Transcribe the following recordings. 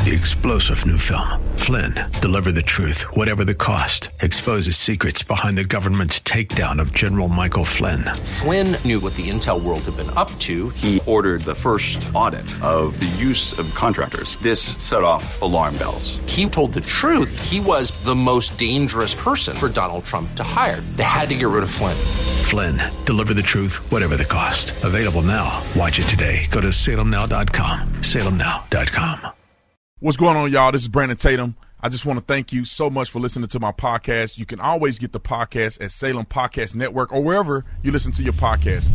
the explosive new film, Flynn, Deliver the Truth, Whatever the Cost, exposes secrets behind the government's takedown of General Michael Flynn. Flynn knew what the intel world had been up to. He ordered the first audit of the use of contractors. This set off alarm bells. He told the truth. He was the most dangerous person for Donald Trump to hire. They had to get rid of Flynn. Flynn, Deliver the Truth, Whatever the Cost. Available now. Watch it today. Go to salemnow.com. salemnow.com. What's going on, y'all? This is Brandon Tatum. I just want to thank you so much for listening to my podcast. You can always get the podcast at Salem Podcast Network or wherever you listen to your podcast.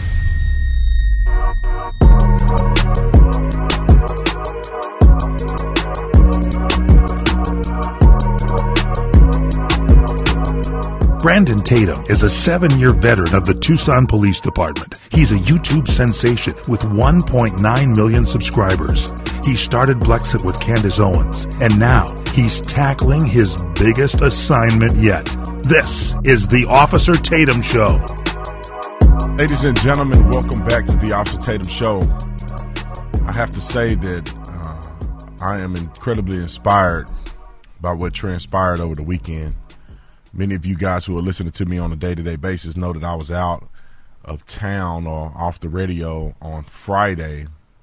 Brandon Tatum is a 7-year veteran of the Tucson Police Department. He's a YouTube sensation with 1.9 million subscribers. He started Blexit with Candace Owens, and now he's tackling his biggest assignment yet. This is the Officer Tatum Show. Ladies and gentlemen, welcome back to the Officer Tatum Show. I have to say that I am incredibly inspired by what transpired over the weekend. Many of you guys who are listening to me on a day-to-day basis know that I was out of town or off the radio on Friday.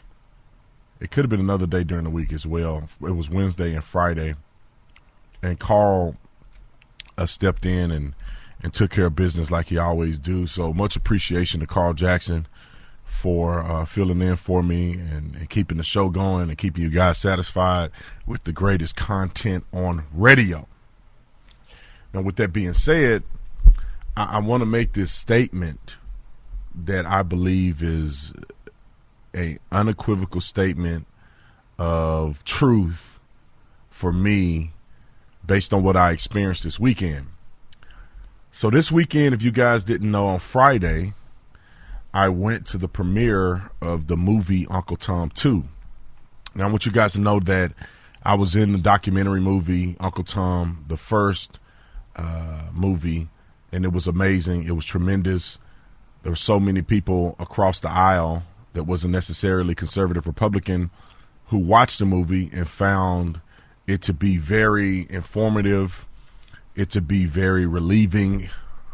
It could have been another day during the week as well. It was Wednesday and Friday. And Carl stepped in and took care of business like he always do. So much appreciation to Carl Jackson for filling in for me and keeping the show going and keeping you guys satisfied with the greatest content on radio. Now, with that being said, I want to make this statement that I believe is an unequivocal statement of truth for me based on what I experienced this weekend. So this weekend, if you guys didn't know, on Friday, I went to the premiere of the movie Uncle Tom 2. Now, I want you guys to know that I was in the documentary movie Uncle Tom, the first movie, and it was amazing. It was tremendous. There were so many people across the aisle that wasn't necessarily conservative Republican who watched the movie and found it to be very informative, it to be very relieving,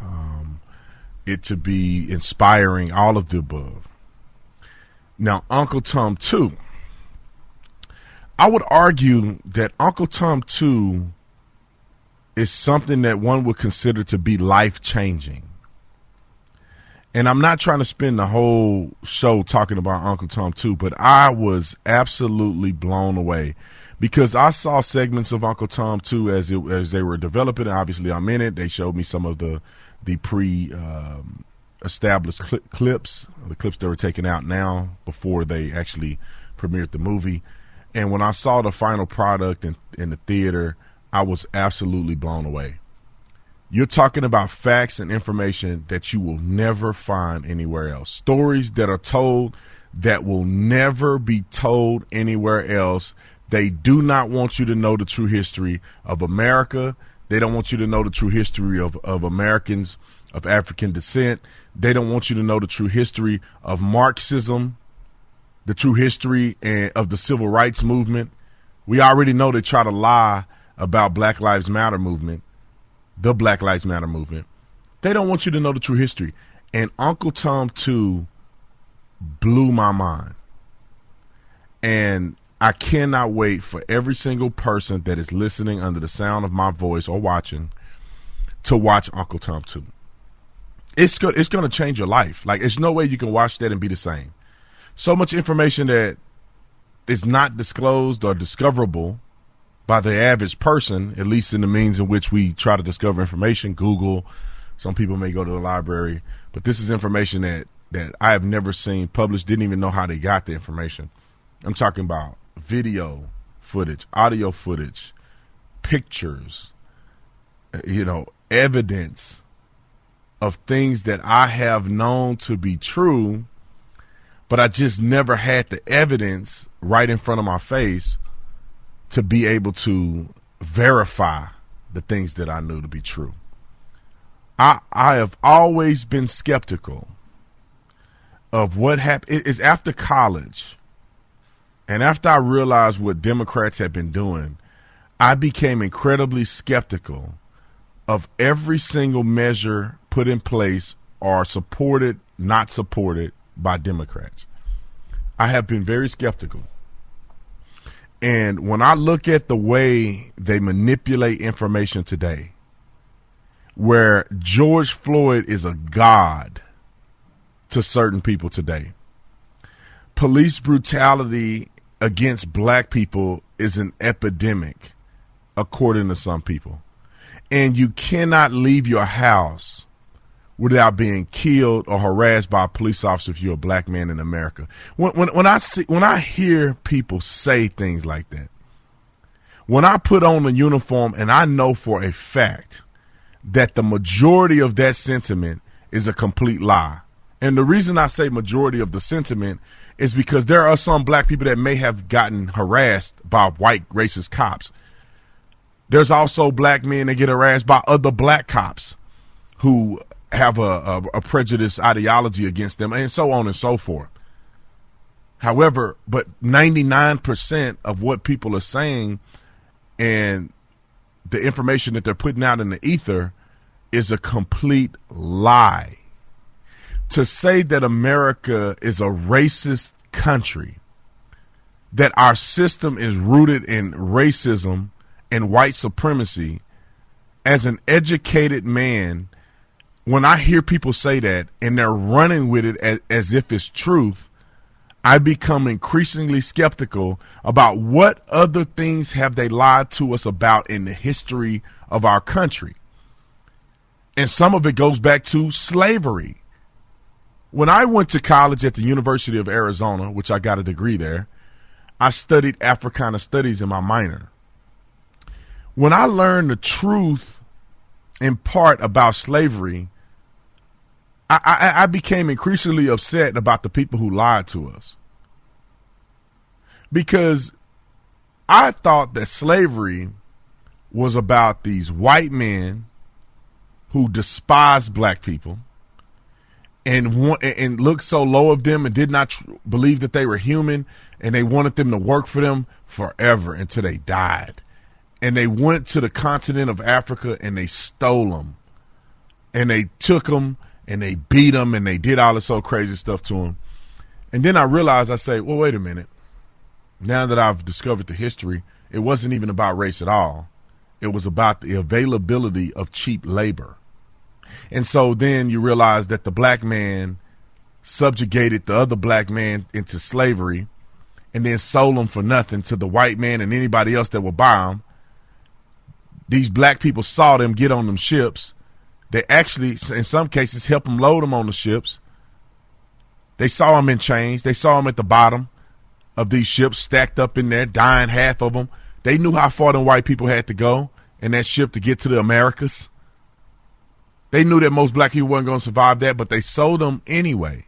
it to be inspiring, all of the above. Now, Uncle Tom 2. I would argue that Uncle Tom 2 is something that one would consider to be life-changing. And I'm not trying to spend the whole show talking about Uncle Tom 2, but I was absolutely blown away because I saw segments of Uncle Tom 2 as they were developing. Obviously, I'm in it. They showed me some of the pre-established clips, the clips that were taken out now before they actually premiered the movie. And when I saw the final product in the theater, I was absolutely blown away. You're talking about facts and information that you will never find anywhere else. Stories that are told that will never be told anywhere else. They do not want you to know the true history of America. They don't want you to know the true history of Americans of African descent. They don't want you to know the true history of Marxism, the true history of the civil rights movement. We already know they try to lie about Black Lives Matter movement, the Black Lives Matter movement. They don't want you to know the true history. And Uncle Tom 2 blew my mind. And I cannot wait for every single person that is listening under the sound of my voice or watching to watch Uncle Tom 2. It's going to change your life. Like, there's no way you can watch that and be the same. So much information that is not disclosed or discoverable by the average person, at least in the means in which we try to discover information. Google, some people may go to the library, but this is information that I have never seen published, didn't even know how they got the information. I'm talking about video footage, audio footage, pictures, evidence of things that I have known to be true, but I just never had the evidence right in front of my face to be able to verify the things that I knew to be true. I have always been skeptical of what happened. It's after college And after I realized what Democrats have been doing, I became incredibly skeptical of every single measure put in place or supported, not supported by Democrats. I have been very skeptical. And when I look at the way they manipulate information today, where George Floyd is a god to certain people today, police brutality against black people is an epidemic, according to some people. And you cannot leave your house without being killed or harassed by a police officer if you're a black man in America. When I hear people say things like that, when I put on a uniform and I know for a fact that the majority of that sentiment is a complete lie. And the reason I say majority of the sentiment is because there are some black people that may have gotten harassed by white racist cops. There's also black men that get harassed by other black cops who have a prejudice ideology against them, and so on and so forth. However, but 99% of what people are saying and the information that they're putting out in the ether is a complete lie. To say that America is a racist country, that our system is rooted in racism and white supremacy, as an educated man, when I hear people say that and they're running with it as if it's truth, I become increasingly skeptical about what other things have they lied to us about in the history of our country. And some of it goes back to slavery. When I went to college at the University of Arizona, which I got a degree there, I studied Africana Studies in my minor. When I learned the truth in part about slavery, I became increasingly upset about the people who lied to us. Because I thought that slavery was about these white men who despised black people and looked so low of them and did not believe that they were human, and they wanted them to work for them forever until they died. And they went to the continent of Africa and they stole them, and they took them and they beat them and they did all this old crazy stuff to them. And then I realized, I say, well, wait a minute. Now that I've discovered the history, it wasn't even about race at all. It was about the availability of cheap labor. And so then you realize that the black man subjugated the other black man into slavery and then sold them for nothing to the white man and anybody else that would buy them. These black people saw them get on them ships. They actually, in some cases, helped them load them on the ships. They saw them in chains. They saw them at the bottom of these ships stacked up in there, dying, half of them. They knew how far them white people had to go in that ship to get to the Americas. They knew that most black people weren't going to survive that, but they sold them anyway.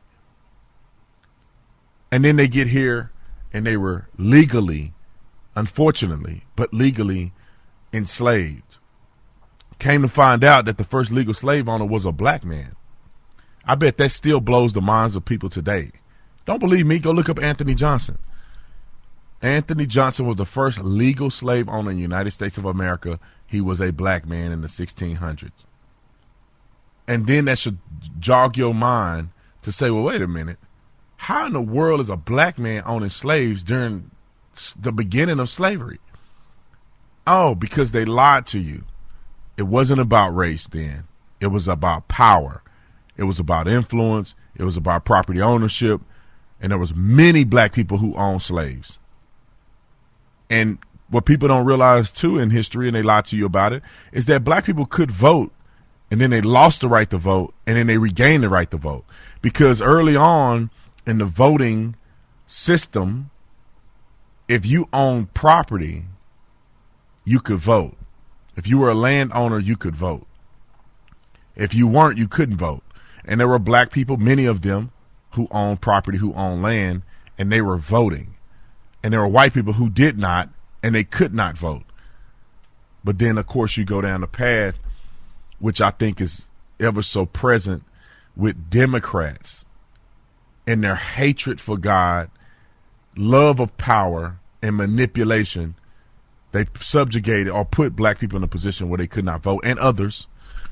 And then they get here and they were legally, unfortunately, but legally enslaved. Came to find out that the first legal slave owner was a black man. I bet that still blows the minds of people today. Don't believe me? Go look up Anthony Johnson. Anthony Johnson was the first legal slave owner in the United States of America. He was a black man in the 1600s. And then that should jog your mind to say, well, wait a minute. How in the world is a black man owning slaves during the beginning of slavery? Oh, because they lied to you. It wasn't about race then. It was about power. It was about influence. It was about property ownership. And there was many black people who owned slaves. And what people don't realize, too, in history, and they lie to you about it, is that black people could vote, and then they lost the right to vote, and then they regained the right to vote. Because early on in the voting system, if you owned property, you could vote. If you were a landowner, you could vote. If you weren't, you couldn't vote. And there were black people, many of them, who owned property, who owned land, and they were voting. And there were white people who did not, and they could not vote. But then, of course, you go down the path, which I think is ever so present with Democrats and their hatred for God love of power and manipulation, they subjugated or put black people in a position where they could not vote, and others.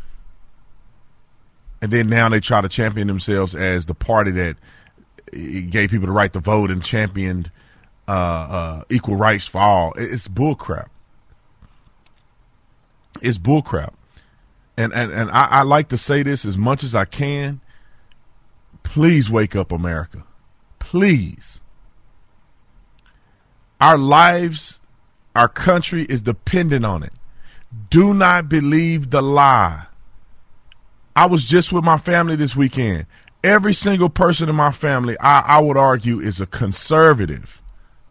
And then now they try to champion themselves as the party that gave people the right to vote and championed equal rights for all. It's bullcrap. It's bullcrap. And I like to say this as much as I can. Please wake up, America. Please. Our lives, our country is dependent on it. Do not believe the lie. I was just with my family this weekend. Every single person in my family, I would argue, is a conservative.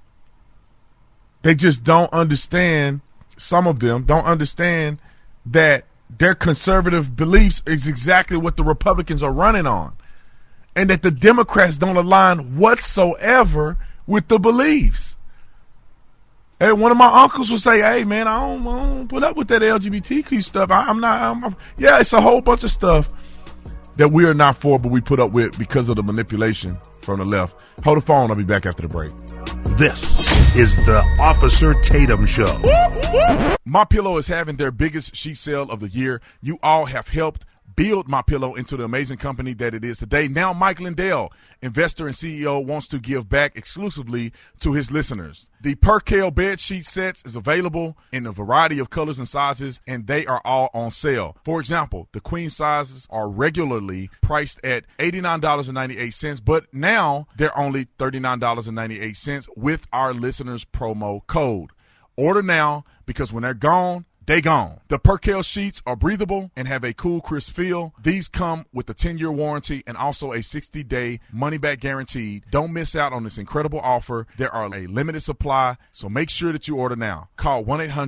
They just don't understand, some of them don't understand that their conservative beliefs is exactly what the Republicans are running on. And that the Democrats don't align whatsoever with the beliefs. Hey, one of my uncles would say, hey, man, I don't put up with that LGBTQ stuff. Yeah, it's a whole bunch of stuff that we are not for, but we put up with because of the manipulation from the left. Hold the phone. I'll be back after the break. This is the Officer Tatum Show. MyPillow is having their biggest sheet sale of the year. You all have helped build MyPillow into the amazing company that it is today. Now Mike Lindell, investor and CEO, wants to give back exclusively to his listeners. The Percale bed sheet sets is available in a variety of colors and sizes, and they are all on sale. For example, the queen sizes are regularly priced at $89.98, but now they're only $39.98 with our listeners' promo code. Order now, because when they're gone, they gone. The Percale sheets are breathable and have a cool, crisp feel. These come with a 10-year warranty and also a 60-day money-back guarantee. Don't miss out on this incredible offer. There are a limited supply, so make sure that you order now. Call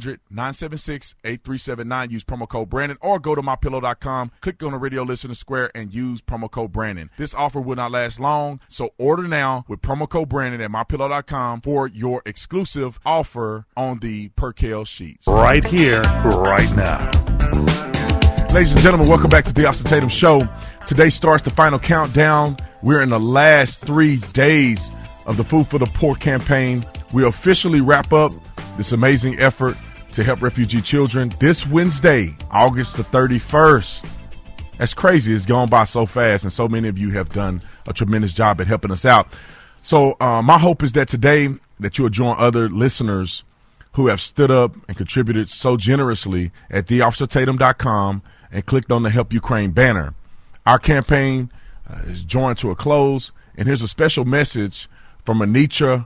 1-800-976-8379. Use promo code Brandon, or go to MyPillow.com. Click on the radio listener square and use promo code Brandon. This offer will not last long, so order now with promo code Brandon at MyPillow.com for your exclusive offer on the Percale sheets. Right here, right now. Ladies and gentlemen, welcome back to the Officer Tatum Show. Today starts the final countdown. We're in the last 3 days of the Food for the Poor campaign. We officially wrap up this amazing effort to help refugee children this Wednesday, August the 31st. That's crazy. It's gone by so fast, and so many of you have done a tremendous job at helping us out. So my hope is that today that you'll join other listeners who have stood up and contributed so generously at theofficertatum.com and clicked on the Help Ukraine banner. Our campaign is drawing to a close, and here's a special message from Anitra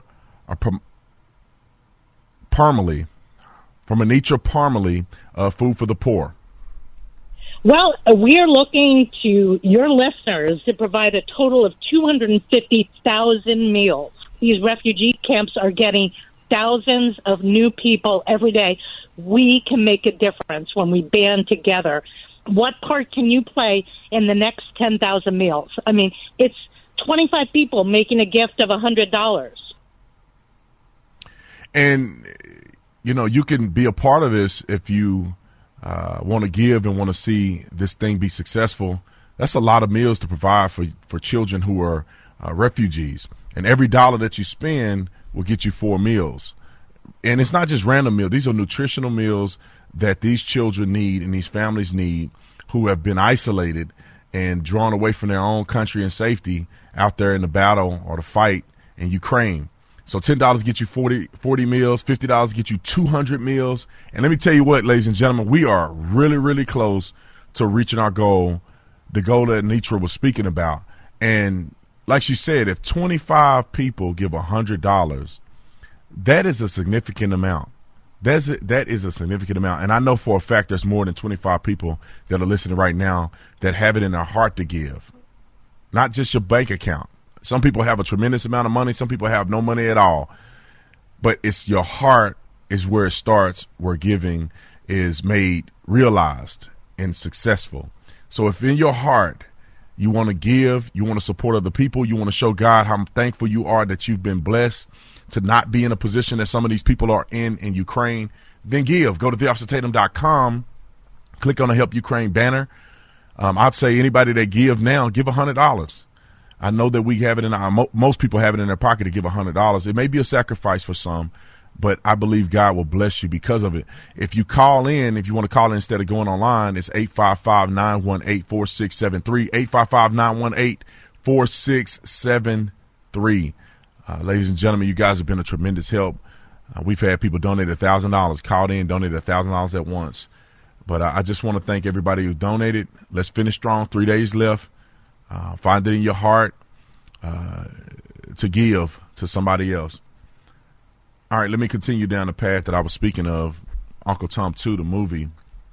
Parmalee, of Food for the Poor. Well, we are looking to your listeners to provide a total of 250,000 meals. These refugee camps are getting thousands of new people every day. We can make a difference when we band together. What part can you play in the next 10,000 meals? I mean, it's 25 people making a gift of $100. And, you know, you can be a part of this if you want to give and want to see this thing be successful. That's a lot of meals to provide for children who are refugees. And every dollar that you spend will get you 4 meals. And it's not just random meals. These are nutritional meals that these children need and these families need, who have been isolated and drawn away from their own country and safety out there in the battle or the fight in Ukraine. So $10 get you 40 meals, $50 get you 200 meals. And let me tell you what, ladies and gentlemen, we are really, really close to reaching our goal, the goal that Anitra was speaking about. And like she said, if 25 people give $100, that is a significant amount. That is a significant amount. And I know for a fact there's more than 25 people that are listening right now that have it in their heart to give, not just your bank account. Some people have a tremendous amount of money. Some people have no money at all. But it's your heart is where it starts, where giving is made realized and successful. So if in your heart you want to give, you want to support other people, you want to show God how thankful you are that you've been blessed to not be in a position that some of these people are in Ukraine, then give. Go to theofficertatum.com, click on the Help Ukraine banner. I'd say anybody that give now, give $100. I know that we have it in our most people have it in their pocket to give $100. It may be a sacrifice for some, but I believe God will bless you because of it. If you call in, if you want to call in instead of going online, it's 855-918-4673, 855-918-4673. Ladies and gentlemen, you guys have been a tremendous help. We've had people donate $1,000, called in, donated $1,000 at once. But I just want to thank everybody who donated. Let's finish strong. 3 days left. Find it in your heart to give to somebody else. All right, let me continue down the path that I was speaking of. Uncle Tom 2, the movie.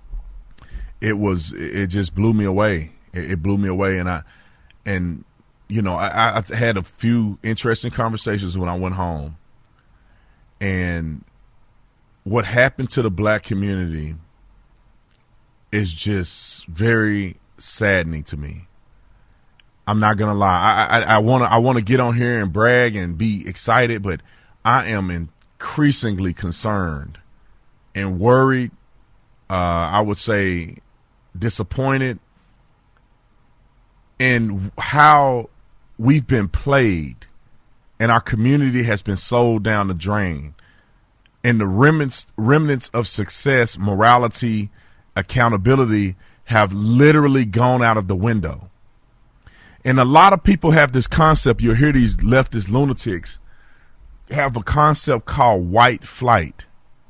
It just blew me away. It blew me away, and I had a few interesting conversations when I went home. And what happened to the black community is just very saddening to me. I'm not gonna lie. I want to get on here and brag and be excited, but I am increasingly concerned and worried. I would say disappointed in how we've been played, and our community has been sold down the drain. And the remnants of success, morality, accountability have literally gone out of the window. And a lot of people have this concept. You'll hear these leftist lunatics have a concept called white flight.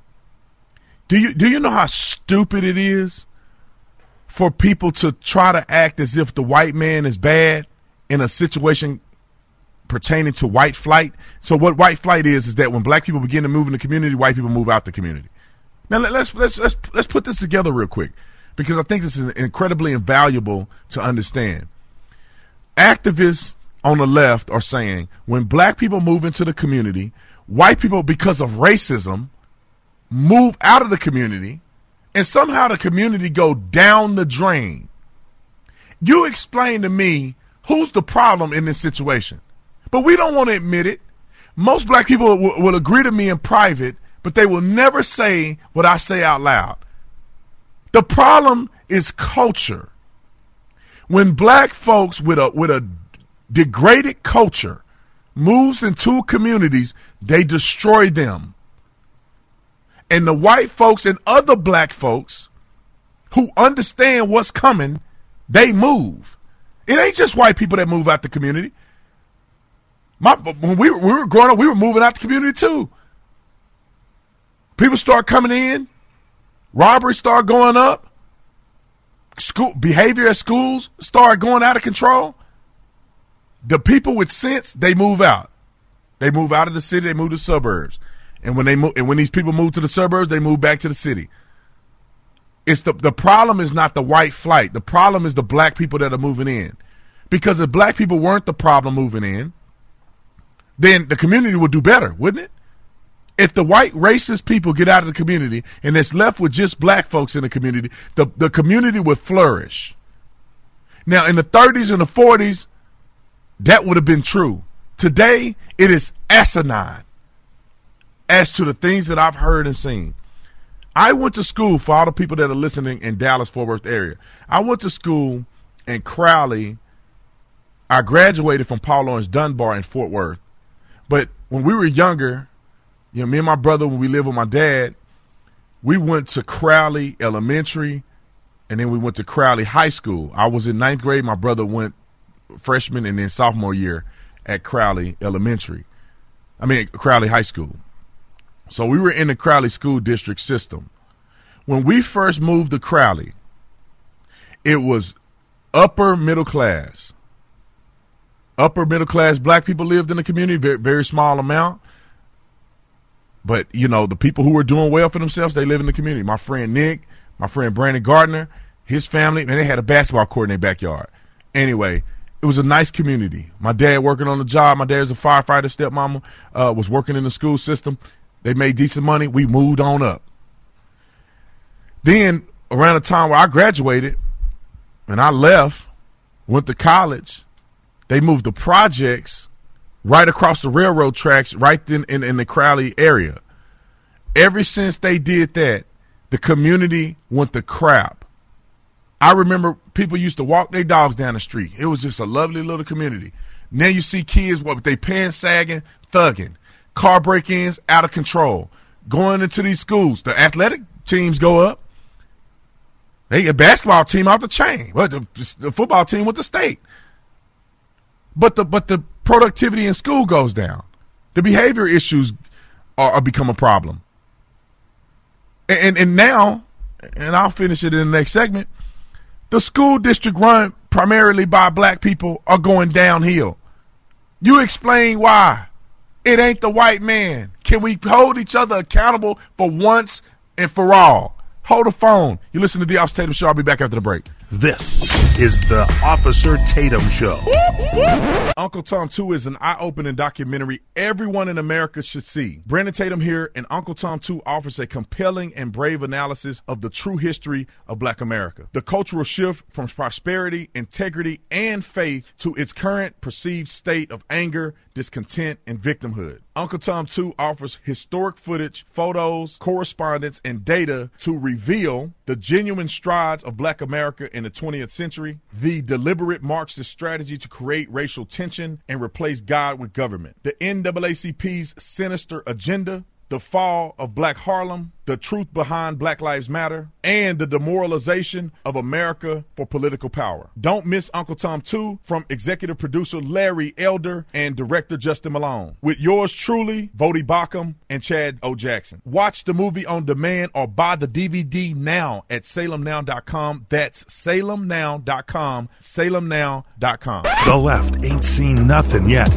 Do you know how stupid it is for people to try to act as if the white man is bad in a situation pertaining to white flight? So what white flight is that when black people begin to move in the community, white people move out the community. Now let's put this together real quick, because I think this is incredibly invaluable to understand. Activists on the left are saying when black people move into the community, white people, because of racism, move out of the community, and somehow the community go down the drain. You explain to me who's the problem in this situation. But we don't want to admit it. Most black people will agree to me in private, but they will never say what I say out loud. The problem is culture. When black folks with a degraded culture moves into communities, they destroy them. And the white folks and other black folks who understand what's coming, they move. It ain't just white people that move out the community. When we were growing up, we were moving out the community too. People start coming in, robberies start going up, school behavior at schools start going out of control. The people with sense, they move out. They move out of the city, they move to suburbs. And when these people move to the suburbs, they move back to the city. It's the problem is not the white flight. The problem is the black people that are moving in. Because if black people weren't the problem moving in, then the community would do better, wouldn't it? If the white racist people get out of the community and it's left with just black folks in the community, the community would flourish. Now, in the 30s and the 40s, that would have been true. Today, it is asinine as to the things that I've heard and seen. I went to school, for all the people that are listening in Dallas-Fort Worth area, I went to school in Crowley. I graduated from Paul Laurence Dunbar in Fort Worth. But when we were younger, me and my brother, when we lived with my dad, we went to Crowley Elementary, and then we went to Crowley High School. I was in 9th grade. My brother went freshman and then sophomore year at Crowley High School. So we were in the Crowley school district system. When we first moved to Crowley, it was upper middle class. Upper middle class black people lived in the community, very, very small amount. But, the people who were doing well for themselves, they live in the community. My friend Nick, my friend Brandon Gardner, his family, man, they had a basketball court in their backyard. Anyway, it was a nice community. My dad working on the job. My dad was a firefighter. Stepmama was working in the school system. They made decent money. We moved on up. Then, around the time where I graduated and I left, went to college, they moved the projects right across the railroad tracks, right in the Crowley area. Ever since they did that, the community went to crap. I remember people used to walk their dogs down the street. It was just a lovely little community. Now you see kids, what they pants sagging, thugging, car break-ins out of control, going into these schools. The athletic teams go up. They get basketball team out the chain. Well, the football team with the state. But the productivity in school goes down. The behavior issues are become a problem. And now, and I'll finish it in the next segment, the school district run primarily by black people are going downhill. You explain why. It ain't the white man. Can we hold each other accountable for once and for all? Hold the phone. You listen to the Officer Tatum Show. I'll be back after the break. This is the Officer Tatum Show. Uncle Tom 2 is an eye-opening documentary everyone in America should see. Brandon Tatum here, and Uncle Tom 2 offers a compelling and brave analysis of the true history of black America. The cultural shift from prosperity, integrity, and faith to its current perceived state of anger, discontent, and victimhood. Uncle Tom 2 offers historic footage, photos, correspondence, and data to reveal the genuine strides of black America in the 20th century, the deliberate Marxist strategy to create racial tension and replace God with government, the NAACP's sinister agenda, the fall of Black Harlem, the truth behind Black Lives Matter, and the demoralization of America for political power. Don't miss Uncle Tom 2 from executive producer Larry Elder and director Justin Malone, with yours truly, Vody Bacham and Chad O. Jackson. Watch the movie on demand or buy the DVD now at salemnow.com. That's salemnow.com, salemnow.com. The left ain't seen nothing yet.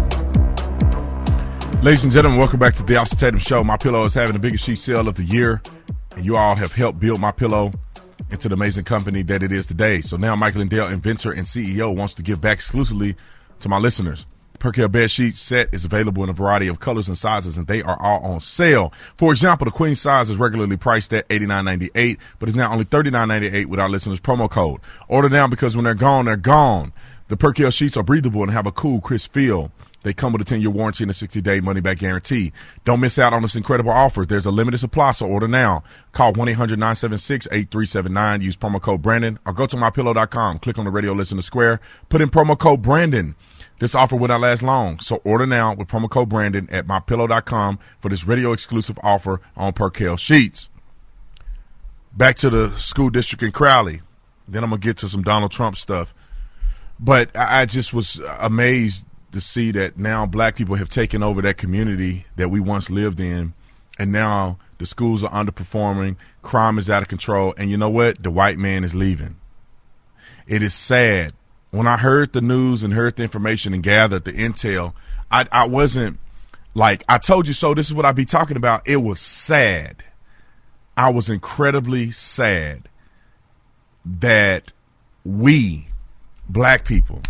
Ladies and gentlemen, welcome back to the Officer Tatum Show. MyPillow is having the biggest sheet sale of the year, and you all have helped build MyPillow into the amazing company that it is today. So now Michael Lindell, inventor and CEO, wants to give back exclusively to my listeners. The Percale bed sheet set is available in a variety of colors and sizes, and they are all on sale. For example, the queen size is regularly priced at $89.98, but is now only $39.98 with our listeners' promo code. Order now, because when they're gone, they're gone. The Percale sheets are breathable and have a cool, crisp feel. They come with a 10-year warranty and a 60-day money-back guarantee. Don't miss out on this incredible offer. There's a limited supply, so order now. Call 1-800-976-8379. Use promo code Brandon, or go to MyPillow.com. Click on the radio listener square. Put in promo code Brandon. This offer will not last long, so order now with promo code Brandon at MyPillow.com for this radio-exclusive offer on Percale sheets. Back to the school district in Crowley. Then I'm going to get to some Donald Trump stuff. But I just was amazed to see that now black people have taken over that community that we once lived in, and now the schools are underperforming, crime is out of control, and you know what? The white man is leaving. It is sad. When I heard the news and heard the information and gathered the intel, I wasn't like, I told you so, this is what I be talking about. It was sad. I was incredibly sad that we, black people,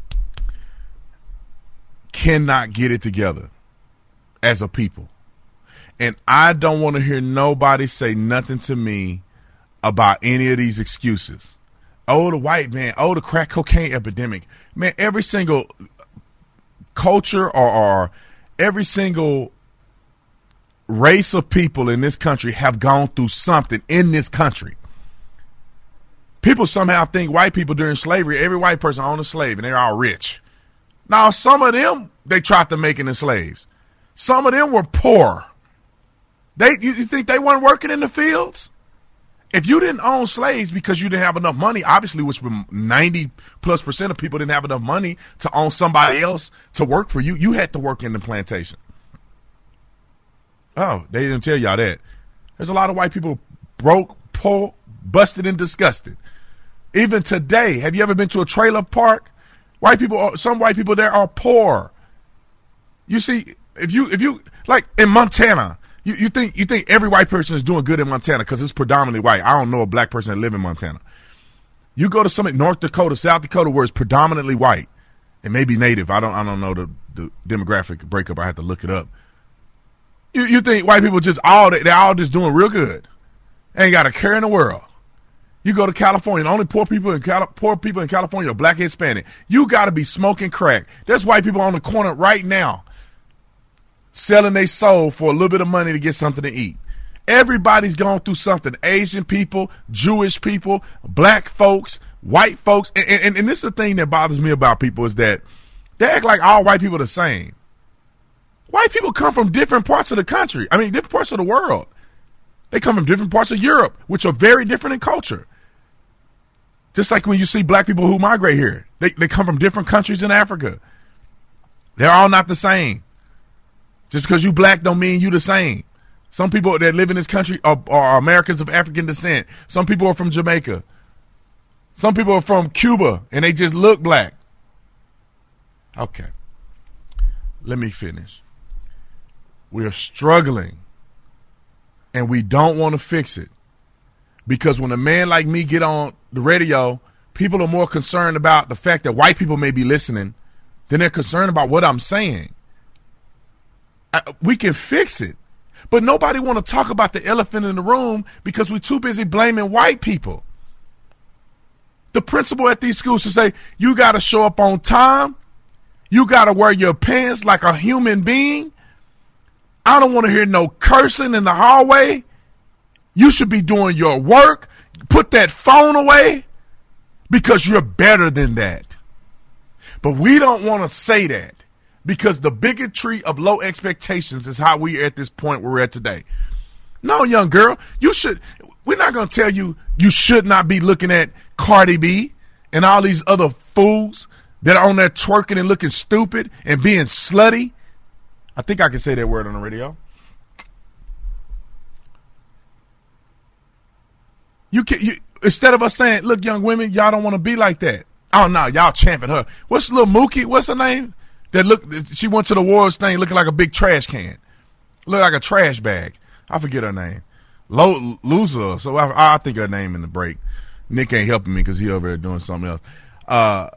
cannot get it together as a people. And I don't want to hear nobody say nothing to me about any of these excuses. Oh, the white man. Oh, the crack cocaine epidemic. Man, every single culture or every single race of people in this country have gone through something in this country. People somehow think white people during slavery, every white person owned a slave and they're all rich. Now, some of them, they tried to make it in slaves. Some of them were poor. You think they weren't working in the fields? If you didn't own slaves because you didn't have enough money, obviously, which 90+% of people didn't have enough money to own somebody else to work for you, you had to work in the plantation. Oh, they didn't tell y'all that. There's a lot of white people broke, poor, busted, and disgusted. Even today, have you ever been to a trailer park? Some white people there are poor. You see, if you like in Montana, you think every white person is doing good in Montana because it's predominantly white. I don't know a black person that live in Montana. You go to some North Dakota, South Dakota, where it's predominantly white, and maybe native. I don't know the demographic breakup. I have to look it up. You think white people they're all just doing real good, ain't got a care in the world. You go to California, the only poor people in California are black and Hispanic. You got to be smoking crack. There's white people on the corner right now selling their soul for a little bit of money to get something to eat. Everybody's going through something. Asian people, Jewish people, black folks, white folks. And this is the thing that bothers me about people is that They act like all white people are the same. White people come from different parts of the country. I mean, different parts of the world. They come from different parts of Europe, which are very different in culture. Just like when you see black people who migrate here. They come from different countries in Africa. They're all not the same. Just because you black don't mean you the same. Some people that live in this country are Americans of African descent. Some people are from Jamaica. Some people are from Cuba, and they just look black. Okay. Let me finish. We're struggling, and we don't want to fix it. Because when a man like me get on the radio, people are more concerned about the fact that white people may be listening than they're concerned about what I'm saying. We can fix it, but nobody want to talk about the elephant in the room because we're too busy blaming white people. The principal at these schools should say, you got to show up on time. You got to wear your pants like a human being. I don't want to hear no cursing in the hallway. You should be doing your work. Put that phone away because you're better than that. But we don't want to say that because the bigotry of low expectations is how we are at this point where we're at today. No, young girl, we're not going to tell you should not be looking at Cardi B and all these other fools that are on there twerking and looking stupid and being slutty. I think I can say that word on the radio. Instead of us saying, look, young women, y'all don't want to be like that. Oh, no, y'all champing her. What's little Mookie? What's her name? She went to the awards thing looking like a big trash can. Look like a trash bag. I forget her name. Loser. So I think her name in the break. Nick ain't helping me because he over there doing something else.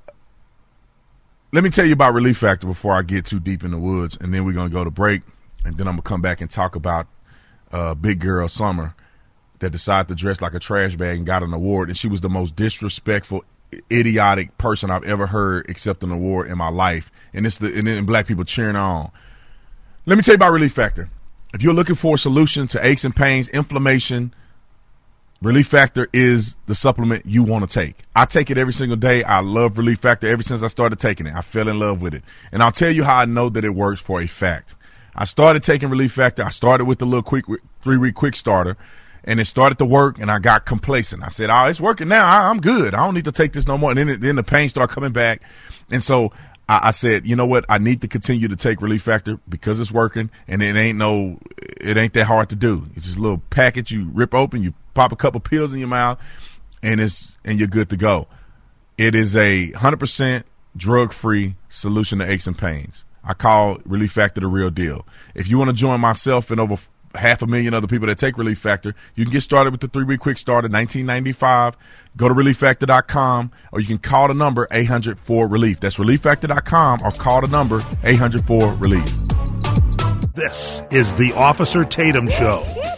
Let me tell you about Relief Factor before I get too deep in the woods, and then we're going to go to break, and then I'm going to come back and talk about big girl Summer that decided to dress like a trash bag and got an award, and she was the most disrespectful, idiotic person I've ever heard accept an award in my life, and then black people cheering her on. Let me tell you about Relief Factor. If you're looking for a solution to aches and pains, inflammation, Relief Factor is the supplement you want to take. I take it every single day. I love Relief Factor ever since I started taking it. I fell in love with it. And I'll tell you how I know that it works for a fact. I started taking Relief Factor. I started with the little 3-week quick starter, and it started to work, and I got complacent. I said, oh, it's working now. I'm good. I don't need to take this no more. And then the pain started coming back. And so I said, you know what? I need to continue to take Relief Factor because it's working, and it ain't that hard to do. It's just a little package you rip open, you pop a couple pills in your mouth, and you're good to go. It is a 100% drug-free solution to aches and pains. I call Relief Factor the real deal. If you want to join myself and over 500,000 other people that take Relief Factor, you can get started with the 3-week quick starter, $19.95. Go to ReliefFactor.com, or you can call the number 800-4-RELIEF. That's ReliefFactor.com, or call the number 800-4-RELIEF. This is the Officer Tatum Show.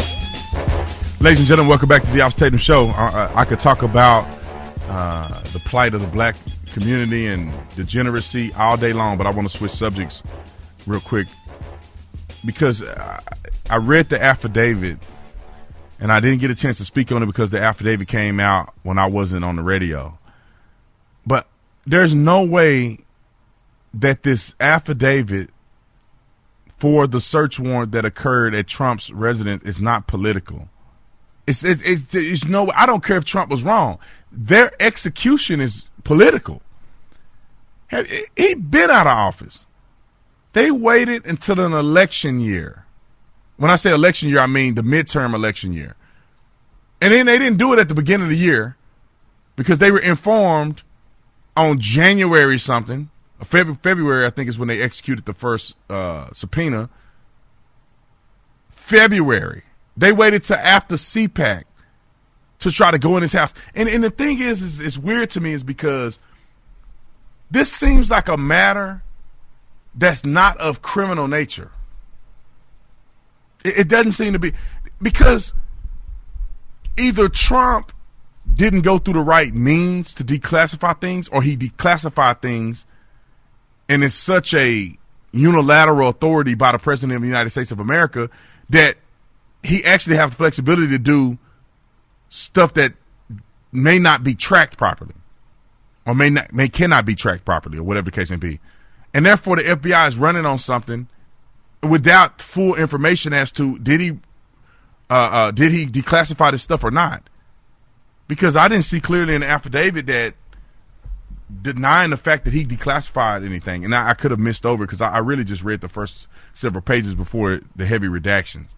Ladies and gentlemen, welcome back to the Officer Tatum Show. I could talk about the plight of the black community and degeneracy all day long, but I want to switch subjects real quick because I read the affidavit, and I didn't get a chance to speak on it because the affidavit came out when I wasn't on the radio. But there's no way that this affidavit for the search warrant that occurred at Trump's residence is not political. It's no. I don't care if Trump was wrong. Their execution is political. He'd been out of office. They waited until an election year. When I say election year, I mean the midterm election year. And then they didn't do it at the beginning of the year because they were informed on January something. February, I think, is when they executed the first subpoena. February. They waited till after CPAC to try to go in his house. And the thing is it's weird to me is because this seems like a matter that's not of criminal nature. It doesn't seem to be, because either Trump didn't go through the right means to declassify things, or he declassified things and it's such a unilateral authority by the President of the United States of America that he actually has the flexibility to do stuff that may not be tracked properly, or cannot be tracked properly, or whatever the case may be. and therefore the FBI is running on something without full information as to did he declassify this stuff or not. Because I didn't see clearly in the affidavit that denying the fact that he declassified anything, and I could have missed over because I really just read the first several pages before the heavy redactions.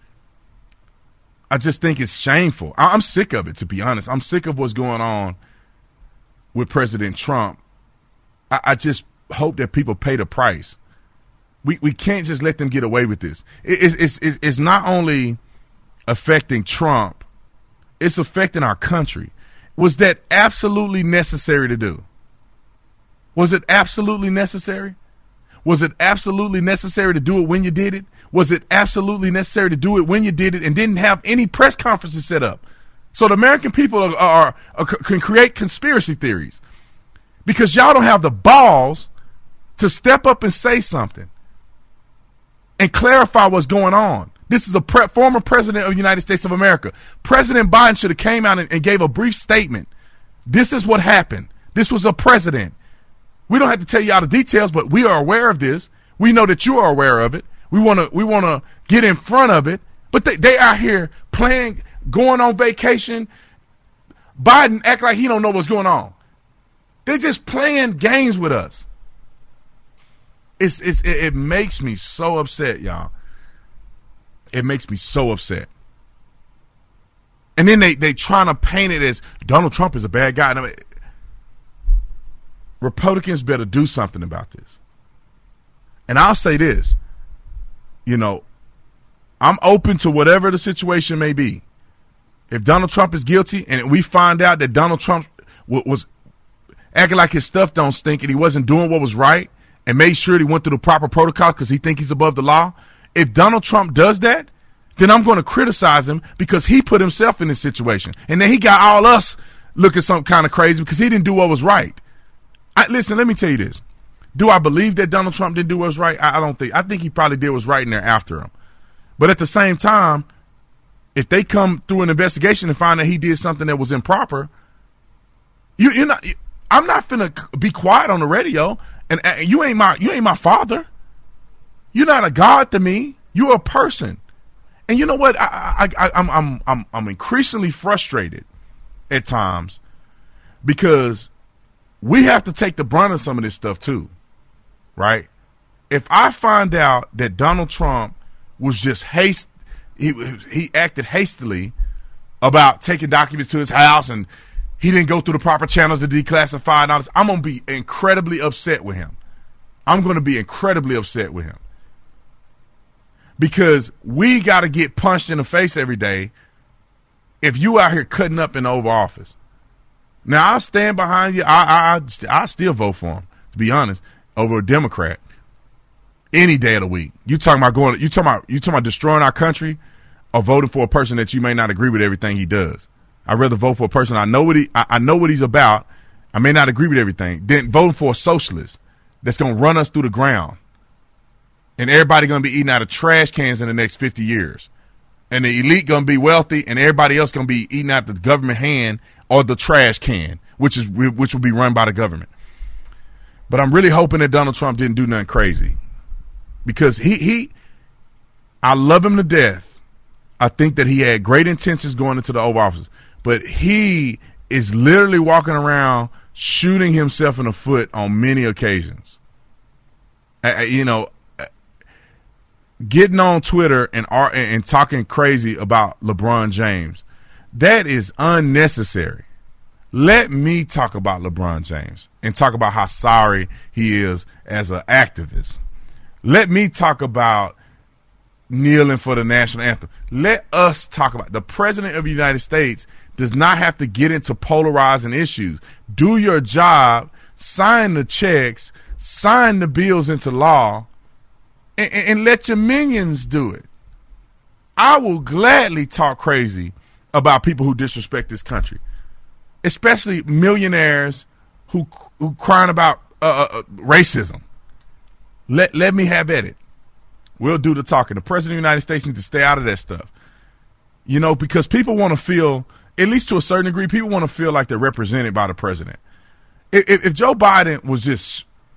I just think it's shameful. I'm sick of it, to be honest. I'm sick of what's going on with President Trump. I just hope that people pay the price. We can't just let them get away with this. It's not only affecting Trump, it's affecting our country. Was that absolutely necessary to do? Was it absolutely necessary? Was it absolutely necessary to do it when you did it? Was it absolutely necessary to do it when you did it and didn't have any press conferences set up? So the American people can create conspiracy theories because y'all don't have the balls to step up and say something and clarify what's going on. This is a former president of the United States of America. President Biden should have came out and gave a brief statement. This is what happened. This was a president. We don't have to tell you all the details, but we are aware of this. We know that you are aware of it. We want to get in front of it. But they out here playing, going on vacation. Biden act like he don't know what's going on. They're just playing games with us. It makes me so upset, y'all. It makes me so upset. And then they trying to paint it as Donald Trump is a bad guy. I mean, Republicans better do something about this. And I'll say this, I'm open to whatever the situation may be. If Donald Trump is guilty and we find out that Donald Trump was acting like his stuff don't stink and he wasn't doing what was right and made sure he went through the proper protocol because he think he's above the law, if Donald Trump does that, then I'm going to criticize him because he put himself in this situation. And then he got all us looking some kind of crazy because he didn't do what was right. Listen, let me tell you this. Do I believe that Donald Trump didn't do what was right? I don't think. I think he probably did what was right in there after him. But at the same time, if they come through an investigation and find that he did something that was improper, I'm not finna be quiet on the radio. And you ain't my father. You're not a god to me. You're a person. And you know what? I'm increasingly frustrated at times because we have to take the brunt of some of this stuff too, right? If I find out that Donald Trump was just he acted hastily about taking documents to his house and he didn't go through the proper channels to declassify and all this, I'm going to be incredibly upset with him. I'm going to be incredibly upset with him. Because we got to get punched in the face every day if you out here cutting up in the Oval Office. Now, I'll stand behind you. I still vote for him, to be honest, over a Democrat any day of the week. You talking about destroying our country or voting for a person that you may not agree with everything he does. I'd rather vote for a person I know what he's about. I may not agree with everything. Then voting for a socialist that's going to run us through the ground. And everybody going to be eating out of trash cans in the next 50 years. And the elite going to be wealthy and everybody else going to be eating out the government hand or the trash can, which will be run by the government. But I'm really hoping that Donald Trump didn't do nothing crazy. Because I love him to death. I think that he had great intentions going into the Oval Office. But he is literally walking around shooting himself in the foot on many occasions. Getting on Twitter and talking crazy about LeBron James, that is unnecessary. Let me talk about LeBron James and talk about how sorry he is as an activist. Let me talk about kneeling for the national anthem. Let us talk about the president of the United States does not have to get into polarizing issues. Do your job, sign the checks, sign the bills into law, and let your minions do it. I will gladly talk crazy about people who disrespect this country, especially millionaires who crying about racism. Let me have at it. We'll do the talking. The president of the United States needs to stay out of that stuff. Because people want to feel, at least to a certain degree, people want to feel like they're represented by the president. If Joe Biden was just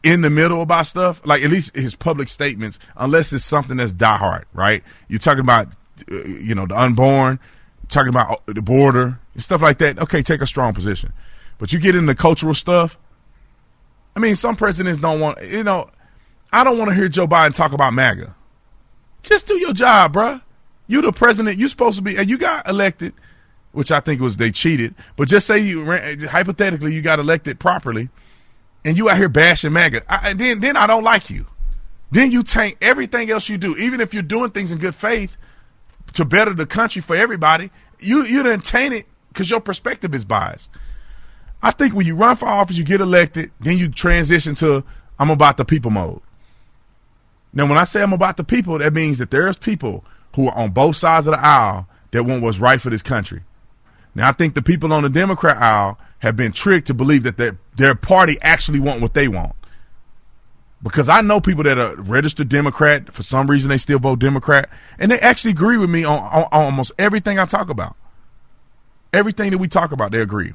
in the middle about stuff, like at least his public statements, unless it's something that's diehard, right? You're talking about, the unborn, talking about the border, stuff like that. Okay, take a strong position. But you get into cultural stuff. I mean, some presidents don't want, I don't want to hear Joe Biden talk about MAGA. Just do your job, bruh. You the president. You supposed to be, and you got elected, which I think they cheated. But just say hypothetically, you got elected properly, and you out here bashing MAGA. Then I don't like you. Then you taint everything else you do. Even if you're doing things in good faith to better the country for everybody, you done taint it because your perspective is biased. I think when you run for office, you get elected, then you transition to I'm about the people mode. Now, when I say I'm about the people, that means that there's people who are on both sides of the aisle that want what's right for this country. Now, I think the people on the Democrat aisle have been tricked to believe that their party actually want what they want. Because I know people that are registered Democrat, for some reason they still vote Democrat, and they actually agree with me on almost everything I talk about. Everything that we talk about, they agree.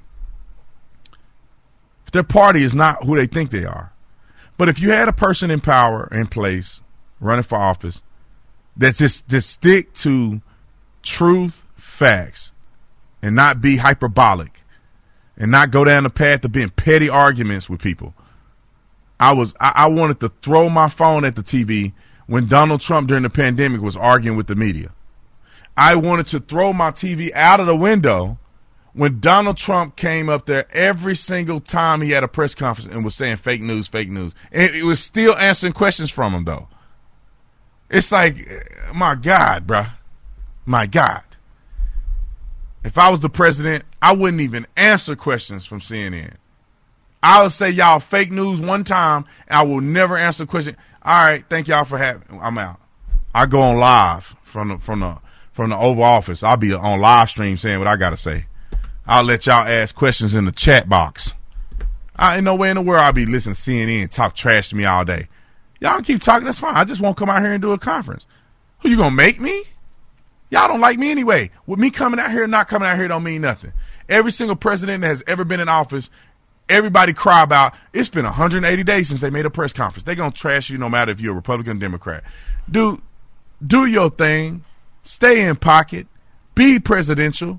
Their party is not who they think they are. But if you had a person in power, in place, running for office, that just stick to truth, facts, and not be hyperbolic, and not go down the path of being petty arguments with people. I wanted to throw my phone at the TV when Donald Trump during the pandemic was arguing with the media. I wanted to throw my TV out of the window when Donald Trump came up there every single time he had a press conference and was saying fake news, fake news. And it was still answering questions from him, though. It's like, my God, bruh. My God. If I was the president, I wouldn't even answer questions from CNN. I would say y'all fake news one time, and I will never answer a question. All right, thank y'all for having. I'm out. I go on live from the Oval Office. I'll be on live stream saying what I got to say. I'll let y'all ask questions in the chat box. I ain't no way in the world I'll be listening to CNN talk trash to me all day. Y'all keep talking, that's fine. I just won't come out here and do a conference. Who you gonna make me? Y'all don't like me anyway. With me coming out here and not coming out here don't mean nothing. Every single president that has ever been in office, everybody cry about, it's been 180 days since they made a press conference. They're going to trash you no matter if you're a Republican or Democrat. Do your thing. Stay in pocket. Be presidential.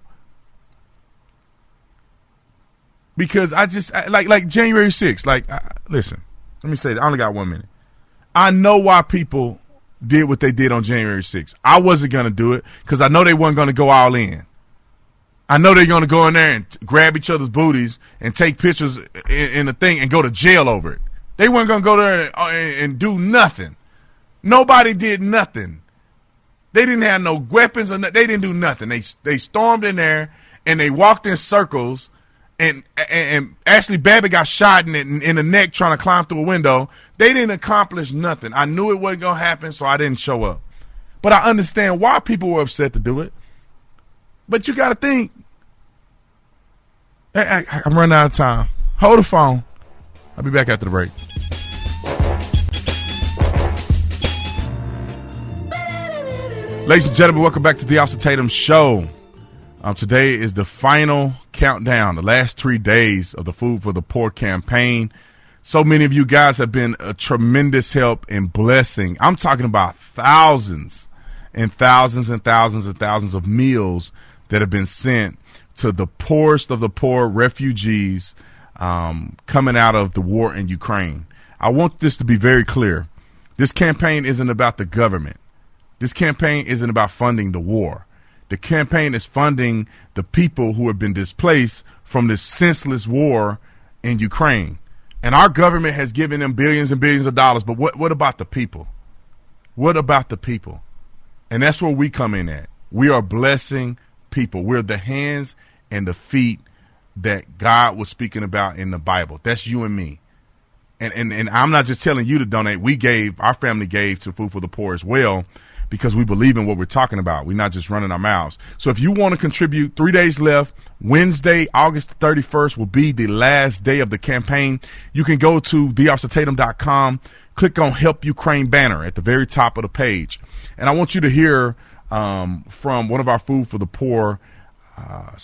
Because like January 6th, listen, let me say that. I only got 1 minute. I know why people did what they did on January 6th. I wasn't going to do it because I know they weren't going to go all in. I know they're going to go in there and grab each other's booties and take pictures in the thing and go to jail over it. They weren't going to go there and do nothing. Nobody did nothing. They didn't have no weapons. They didn't do nothing. They stormed in there and they walked in circles. And Ashley Babbitt got shot in the neck trying to climb through a window. They didn't accomplish nothing. I knew it wasn't going to happen, so I didn't show up. But I understand why people were upset to do it. But you got to think. I'm running out of time. Hold the phone. I'll be back after the break. Ladies and gentlemen, welcome back to the Austin Tatum Show. Today is the final countdown, the last 3 days of the Food for the Poor campaign. So many of you guys have been a tremendous help and blessing. I'm talking about thousands and thousands and thousands and thousands of meals that have been sent to the poorest of the poor refugees coming out of the war in Ukraine. I want this to be very clear. This campaign isn't about the government. This campaign isn't about funding the war. The campaign is funding the people who have been displaced from this senseless war in Ukraine. And our government has given them billions and billions of dollars. But what about the people? What about the people? And that's where we come in at. We are blessing people. We're the hands and the feet that God was speaking about in the Bible. That's you and me. And I'm not just telling you to donate. Our family gave to Food for the Poor as well, because we believe in what we're talking about. We're not just running our mouths. So if you want to contribute, 3 days left. Wednesday, August 31st will be the last day of the campaign. You can go to theofficertatum.com, click on Help Ukraine banner at the very top of the page. And I want you to hear from one of our Food for the Poor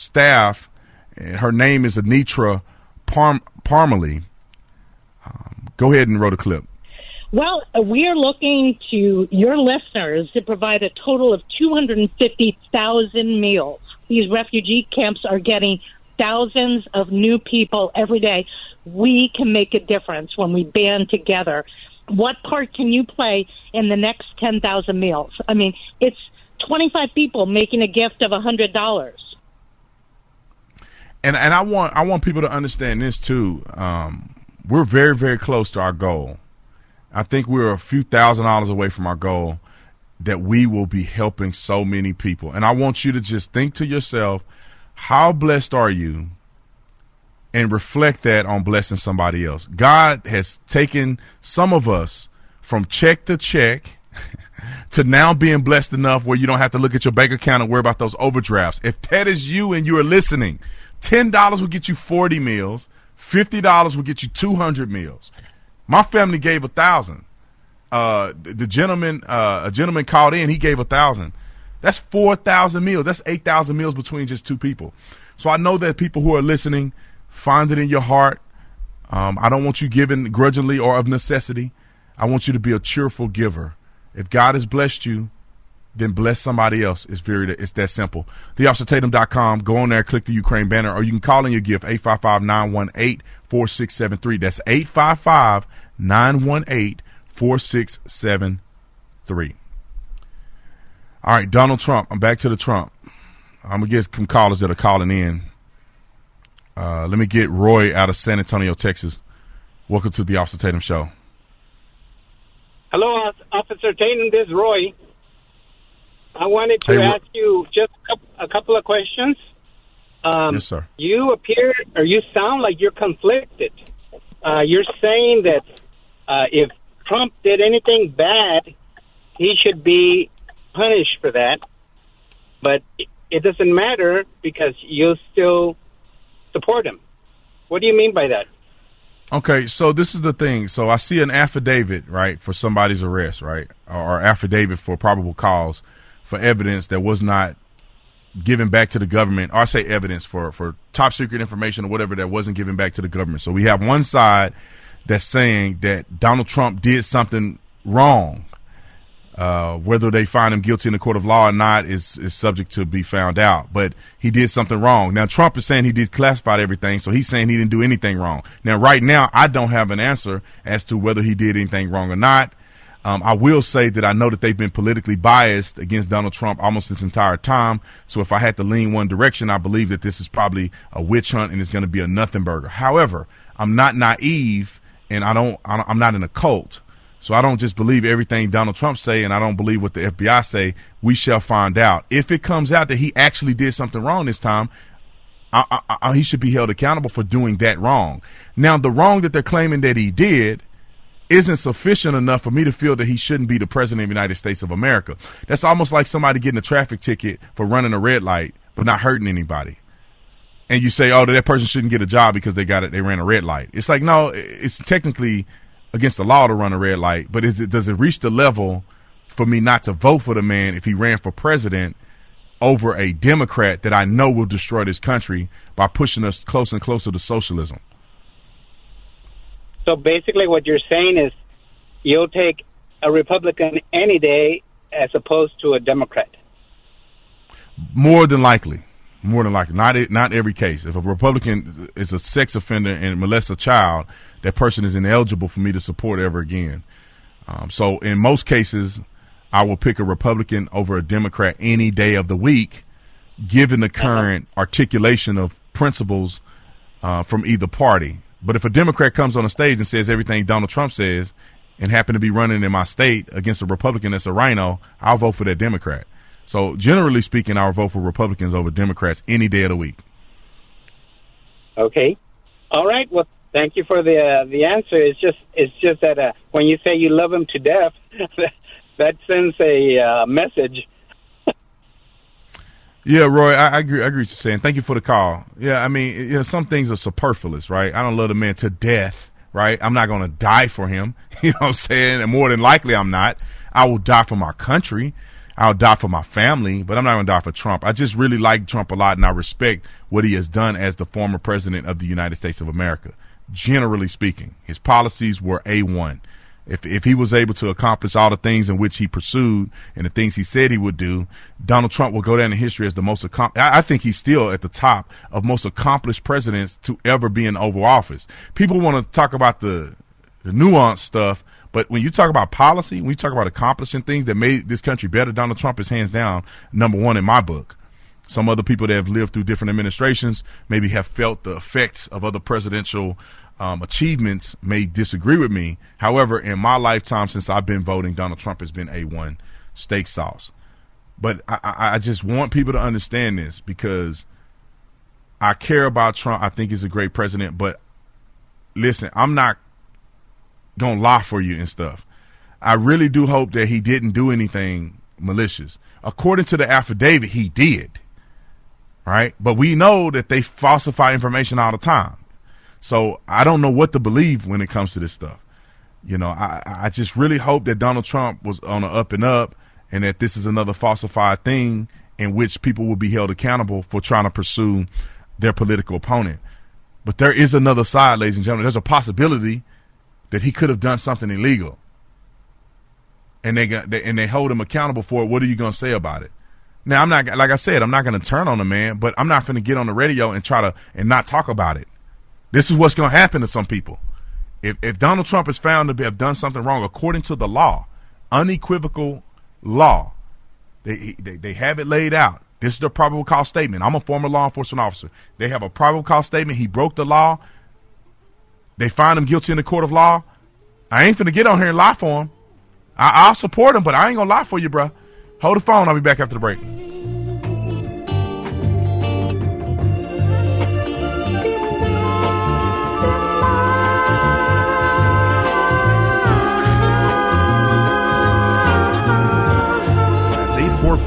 staff. Her name is Anitra Parmalee. Go ahead and roll the clip. Well, we are looking to your listeners to provide a total of 250,000 meals. These refugee camps are getting thousands of new people every day. We can make a difference when we band together. What part can you play in the next 10,000 meals? I mean, it's 25 people making a gift of $100. And I want people to understand this too. We're very, very close to our goal. I think we're a few $1,000s away from our goal that we will be helping so many people. And I want you to just think to yourself, how blessed are you? And reflect that on blessing somebody else. God has taken some of us from check to check to now being blessed enough where you don't have to look at your bank account and worry about those overdrafts. If that is you and you are listening, $10 will get you 40 meals. $50 will get you 200 meals. My family gave 1,000. A gentleman called in. He gave 1,000. That's 4,000 meals. That's 8,000 meals between just two people. So I know that people who are listening find it in your heart. I don't want you giving grudgingly or of necessity. I want you to be a cheerful giver. If God has blessed you, then bless somebody else. It's that simple. TheOfficerTatum.com. Go on there, click the Ukraine banner, or you can call in your gift, 855-918-4673. That's 855-918-4673. All right, Donald Trump. I'm back to the Trump. I'm going to get some callers that are calling in. Let me get Roy out of San Antonio, Texas. Welcome to the Officer Tatum Show. Hello, Officer Tatum. This is Roy. I wanted to ask you just a couple of questions. Yes, sir. You sound like you're conflicted. You're saying that if Trump did anything bad, he should be punished for that. But it doesn't matter because you still support him. What do you mean by that? Okay, so this is the thing. So I see an affidavit, right, for somebody's arrest, right, or affidavit for probable cause for evidence that was not given back to the government, or I say evidence for top secret information or whatever that wasn't given back to the government. So we have one side that's saying that Donald Trump did something wrong. Whether they find him guilty in the court of law or not is subject to be found out. But he did something wrong. Now, Trump is saying he declassified everything, so he's saying he didn't do anything wrong. Now, right now, I don't have an answer as to whether he did anything wrong or not. I will say that I know that they've been politically biased against Donald Trump almost this entire time. So if I had to lean one direction, I believe that this is probably a witch hunt and it's going to be a nothing burger. However, I'm not naive and I'm not in a cult. So I don't just believe everything Donald Trump say, and I don't believe what the FBI say. We shall find out. If it comes out that he actually did something wrong this time, he should be held accountable for doing that wrong. Now, the wrong that they're claiming that he did isn't sufficient enough for me to feel that he shouldn't be the president of the United States of America. That's almost like somebody getting a traffic ticket for running a red light but not hurting anybody. And you say, oh, that person shouldn't get a job because they ran a red light. It's like, no, it's technically against the law to run a red light, but does it reach the level for me not to vote for the man if he ran for president over a Democrat that I know will destroy this country by pushing us closer and closer to socialism? So basically what you're saying is you'll take a Republican any day as opposed to a Democrat. More than likely. Not every case. If a Republican is a sex offender and molests a child, that person is ineligible for me to support ever again. So in most cases, I will pick a Republican over a Democrat any day of the week, given the current articulation of principles from either party. But if a Democrat comes on a stage and says everything Donald Trump says and happen to be running in my state against a Republican that's a rhino, I'll vote for that Democrat. So generally speaking, I'll vote for Republicans over Democrats any day of the week. Okay. All right. Well, thank you for the answer. It's just that when you say you love him to death, that sends a message. Yeah, Roy, I agree what you're saying. Thank you for the call. Yeah, I mean, some things are superfluous, right? I don't love the man to death, right? I'm not going to die for him. You know what I'm saying? And more than likely I'm not. I will die for my country. I'll die for my family, but I'm not going to die for Trump. I just really like Trump a lot, and I respect what he has done as the former president of the United States of America. generally speaking. His policies were A1. If he was able to accomplish all the things in which he pursued and the things he said he would do, Donald Trump will go down in history as the most I think he's still at the top of most accomplished presidents to ever be in Oval Office. People want to talk about the nuanced stuff, but when you talk about policy, when you talk about accomplishing things that made this country better, Donald Trump is hands down number one in my book. Some other people that have lived through different administrations maybe have felt the effects of other presidential achievements may disagree with me. However, in my lifetime since I've been voting, Donald Trump has been A1 steak sauce. But I just want people to understand this because I care about Trump. I think he's a great president. But listen, I'm not going to lie for you and stuff. I really do hope that he didn't do anything malicious. According to the affidavit, he did. Right? But we know that they falsify information all the time. So I don't know what to believe when it comes to this stuff. You know, I just really hope that Donald Trump was on the up and up and that this is another falsified thing in which people will be held accountable for trying to pursue their political opponent. But there is another side, ladies and gentlemen. There's a possibility that he could have done something illegal. And they hold him accountable for it. What are you going to say about it? Now, I'm not, like I said, I'm not going to turn on the man, but I'm not going to get on the radio and try to and not talk about it. This is what's going to happen to some people. If Donald Trump is found to have done something wrong, according to the law, unequivocal law, they have it laid out. This is the probable cause statement. I'm a former law enforcement officer. They have a probable cause statement. He broke the law. They find him guilty in the court of law. I ain't finna get on here and lie for him. I'll support him, but I ain't gonna lie for you, bro. Hold the phone. I'll be back after the break. That's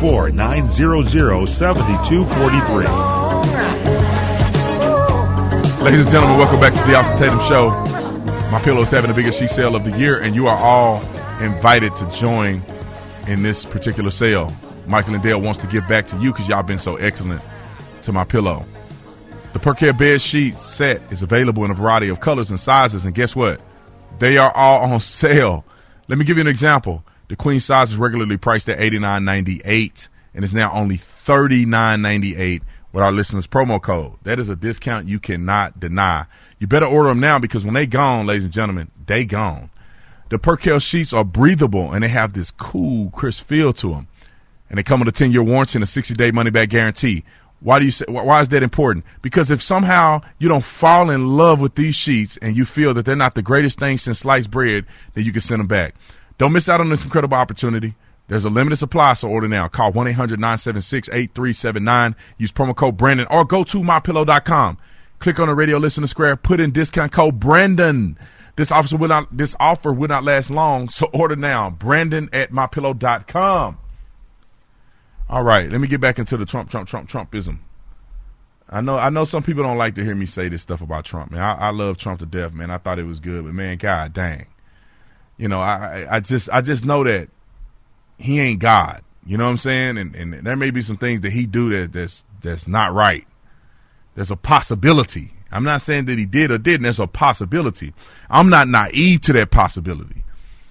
844-900-7243. Ladies and gentlemen, welcome back to the Austin Tatum Show. My Pillow is having the biggest sheet sale of the year, and you are all invited to join in this particular sale. Michael and Dale wants to give back to you because y'all been so excellent to My Pillow. The Percare bed sheet set is available in a variety of colors and sizes, and guess what? They are all on sale. Let me give you an example. The queen size is regularly priced at $89.98 and is now only $39.98 with our listeners' promo code. That is a discount you cannot deny. You better order them now because when they gone, ladies and gentlemen, they gone. The Percale sheets are breathable and they have this cool, crisp feel to them. And they come with a 10-year warranty and a 60-day money-back guarantee. Why is that important? Because if somehow you don't fall in love with these sheets and you feel that they're not the greatest thing since sliced bread, then you can send them back. Don't miss out on this incredible opportunity. There's a limited supply, so order now. Call 1-800-976-8379. Use promo code Brandon or go to mypillow.com. Click on the radio listener square. Put in discount code Brandon. This offer will not last long, so order now. Brandon at mypillow.com. All right, let me get back into the Trumpism. I know some people don't like to hear me say this stuff about Trump. Man, I love Trump to death, man. I thought it was good, but man, God dang. You know, I just know that he ain't God. You know what I'm saying? And there may be some things that he do that's not right. There's a possibility. I'm not saying that he did or didn't. There's a possibility. I'm not naive to that possibility.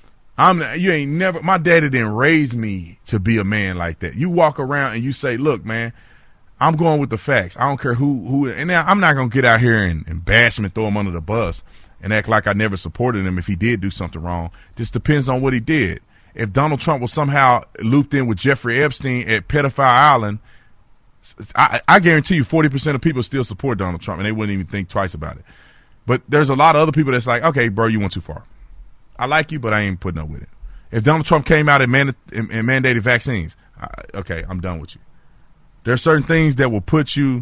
My daddy didn't raise me to be a man like that. You walk around and you say, look, man, I'm going with the facts. I don't care who, and now I'm not going to get out here and bash him and throw him under the bus and act like I never supported him if he did do something wrong. Just depends on what he did. If Donald Trump was somehow looped in with Jeffrey Epstein at Pedophile Island, I guarantee you 40% of people still support Donald Trump and they wouldn't even think twice about it. But there's a lot of other people that's like, okay, bro, you went too far. I like you, but I ain't putting up with it. If Donald Trump came out and mandated vaccines, okay, I'm done with you. There are certain things that will put him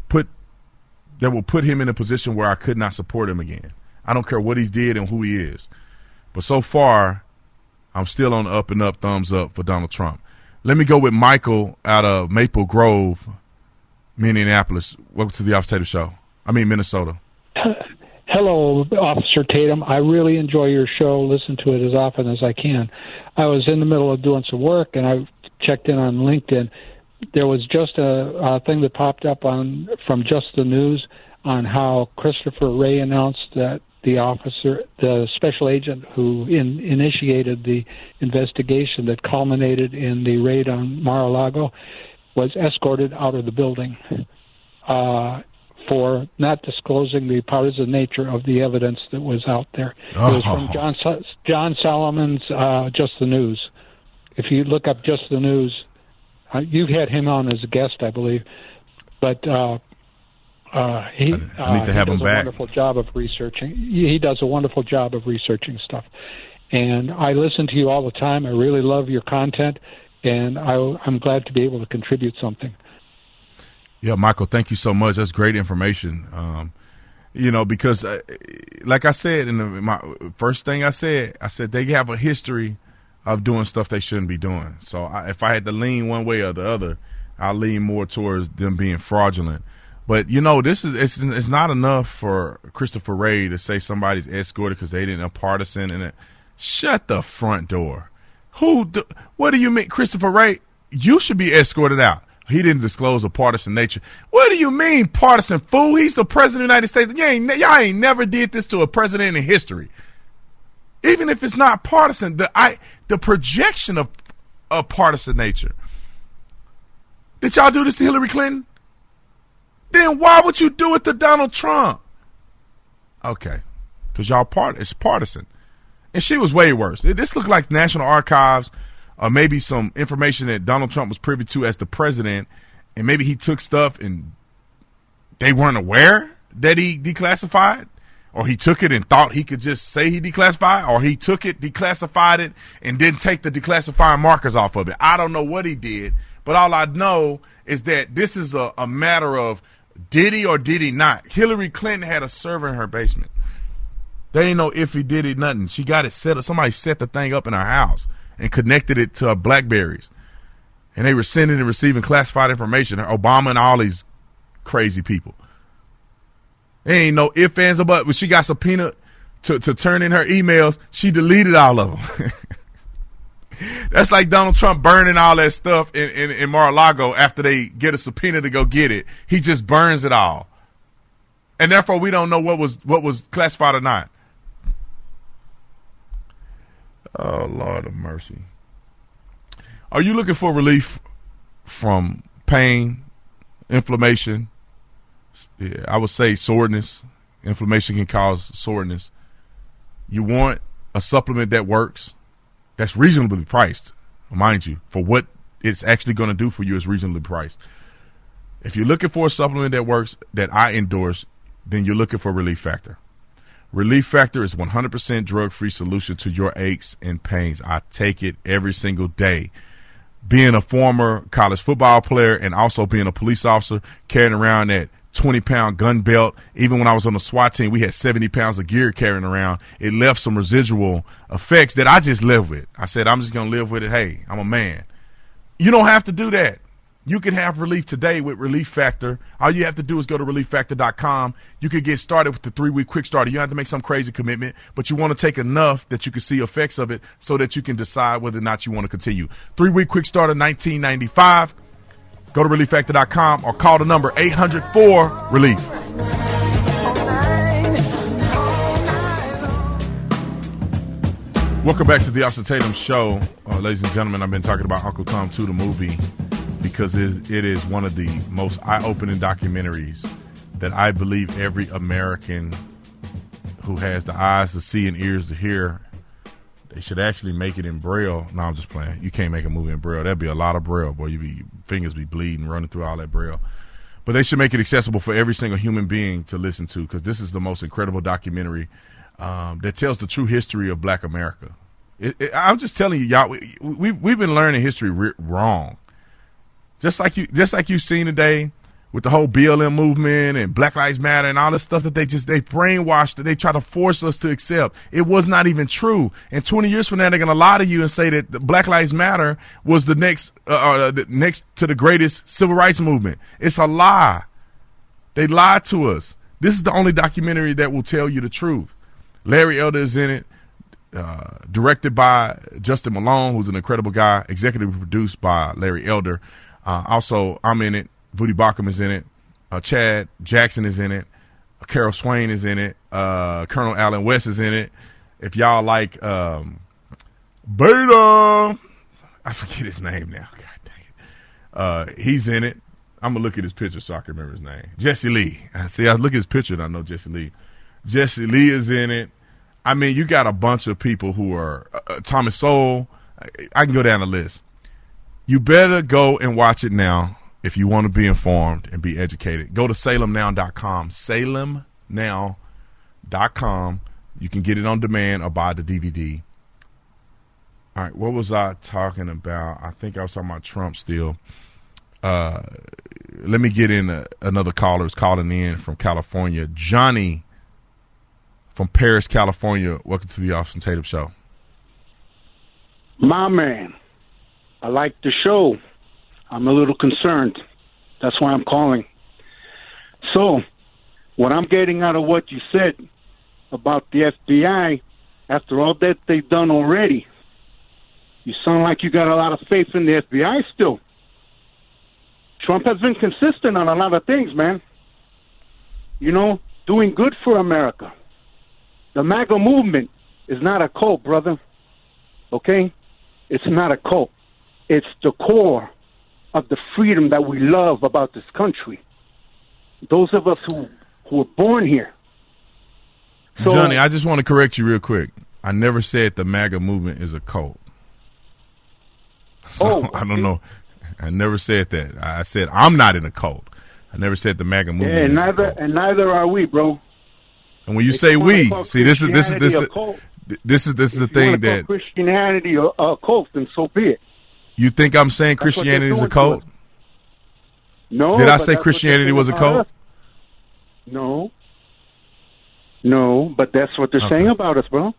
in a position where I could not support him again. I don't care what he's did and who he is. But so far, I'm still on the up and up, thumbs up for Donald Trump. Let me go with Michael out of Maple Grove, Minneapolis. Welcome to the Minnesota Show. Minnesota. Hello, Officer Tatum. I really enjoy your show. Listen to it as often as I can. I was in the middle of doing some work, and I checked in on LinkedIn. There was just a thing that popped up from Just the News on how Christopher Wray announced that the special agent who initiated the investigation that culminated in the raid on Mar-a-Lago was escorted out of the building for not disclosing the partisan nature of the evidence that was out there. It was from John Solomon's Just the News. If you look up Just the News, you've had him on as a guest, I believe, but he need to have him back. Wonderful job of researching. He does a wonderful job of researching stuff, and I listen to you all the time. I really love your content, and I'm glad to be able to contribute something. Yeah, Michael, thank you so much. That's great information. Because like I said in my first thing I said they have a history of doing stuff they shouldn't be doing. So if I had to lean one way or the other, I'll lean more towards them being fraudulent. But, it's not enough for Christopher Wray to say somebody's escorted because they didn't partisan. Shut the front door. What do you mean, Christopher Wray? You should be escorted out. He didn't disclose a partisan nature. What do you mean, partisan, fool? He's the president of the United States. Y'all ain't never did this to a president in history. Even if it's not partisan, the projection of a partisan nature. Did y'all do this to Hillary Clinton? Then why would you do it to Donald Trump? Okay, because it's partisan. And she was way worse. This looked like National Archives, or maybe some information that Donald Trump was privy to as the president, and maybe he took stuff and they weren't aware that he declassified, or he took it and thought he could just say he declassified, or he took it, declassified it, and didn't take the declassifying markers off of it. I don't know what he did, but all I know is that this is a matter of did he or did he not? Hillary Clinton had a server in her basement. They didn't know if he did it, nothing. She got it set up. Somebody set the thing up in her house and connected it to her BlackBerries. And they were sending and receiving classified information. Obama and all these crazy people. There ain't no ifs, ands, or buts. When she got subpoenaed to turn in her emails, she deleted all of them. That's like Donald Trump burning all that stuff in Mar-a-Lago after they get a subpoena to go get it. He just burns it all. And therefore we don't know what was classified or not. Oh, Lord of mercy. Are you looking for relief from pain, inflammation? Yeah, I would say soreness. Inflammation can cause soreness. You want a supplement that works, that's reasonably priced, mind you, for what it's actually going to do for you is reasonably priced. If you're looking for a supplement that works, that I endorse, then you're looking for Relief Factor. Relief Factor is 100% drug-free solution to your aches and pains. I take it every single day. Being a former college football player and also being a police officer, carrying around that 20-pound gun belt. Even when I was on the SWAT team, we had 70 pounds of gear carrying around. It left some residual effects that I just live with. I said, I'm just going to live with it. Hey, I'm a man. You don't have to do that. You can have relief today with Relief Factor. All you have to do is go to ReliefFactor.com. You can get started with the 3-week quick starter. You don't have to make some crazy commitment, but you want to take enough that you can see effects of it so that you can decide whether or not you want to continue. 3-week quick starter, $19.95. Go to ReliefFactor.com or call the number 800-4-RELIEF. Welcome back to the Officer Tatum Show. Ladies and gentlemen, I've been talking about Uncle Tom 2, the movie, because it is one of the most eye-opening documentaries that I believe every American who has the eyes to see and ears to hear, they should actually make it in Braille. No, I'm just playing. You can't make a movie in Braille. That'd be a lot of Braille, boy. Fingers be bleeding, running through all that Braille. But they should make it accessible for every single human being to listen to, because this is the most incredible documentary that tells the true history of Black America. I'm just telling you, y'all, we've been learning history wrong. Just like you've seen today with the whole BLM movement and Black Lives Matter and all the stuff that they brainwashed, that they try to force us to accept. It was not even true. And 20 years from now, they're going to lie to you and say that the Black Lives Matter was the next to the greatest civil rights movement. It's a lie. They lied to us. This is the only documentary that will tell you the truth. Larry Elder is in it, directed by Justin Malone, who's an incredible guy, executive produced by Larry Elder. Also, I'm in it. Voodie Baucham is in it. Chad Jackson is in it. Carol Swain is in it. Colonel Alan West is in it. If y'all like Beta, I forget his name now. God dang it. He's in it. I'm going to look at his picture so I can remember his name. Jesse Lee. See, I look at his picture and I know Jesse Lee. Jesse Lee is in it. I mean, you got a bunch of people who are Thomas Sowell. I can go down the list. You better go and watch it now if you want to be informed and be educated. Go to salemnow.com. Salemnow.com. You can get it on demand or buy the DVD. All right, what was I talking about? I think I was talking about Trump still. Let me get in another caller who's calling in from California. Johnny from Paris, California. Welcome to the Austin Tatum Show. My man, I like the show. I'm a little concerned. That's why I'm calling. So, what I'm getting out of what you said about the FBI, after all that they've done already, you sound like you got a lot of faith in the FBI still. Trump has been consistent on a lot of things, man. You know, doing good for America. The MAGA movement is not a cult, brother. Okay? It's not a cult. It's the core of the freedom that we love about this country. Those of us who were born here. So, Johnny, I just want to correct you real quick. I never said the MAGA movement is a cult. So, I don't know. I never said that. I said I'm not in a cult. I never said the MAGA movement is a cult. And neither are we, bro. And when you say we, see, this is the thing that Christianity a cult, and so be it. You think I'm saying Christianity is a cult? No. Did I say Christianity was a cult? No, but that's what they're saying about us, bro.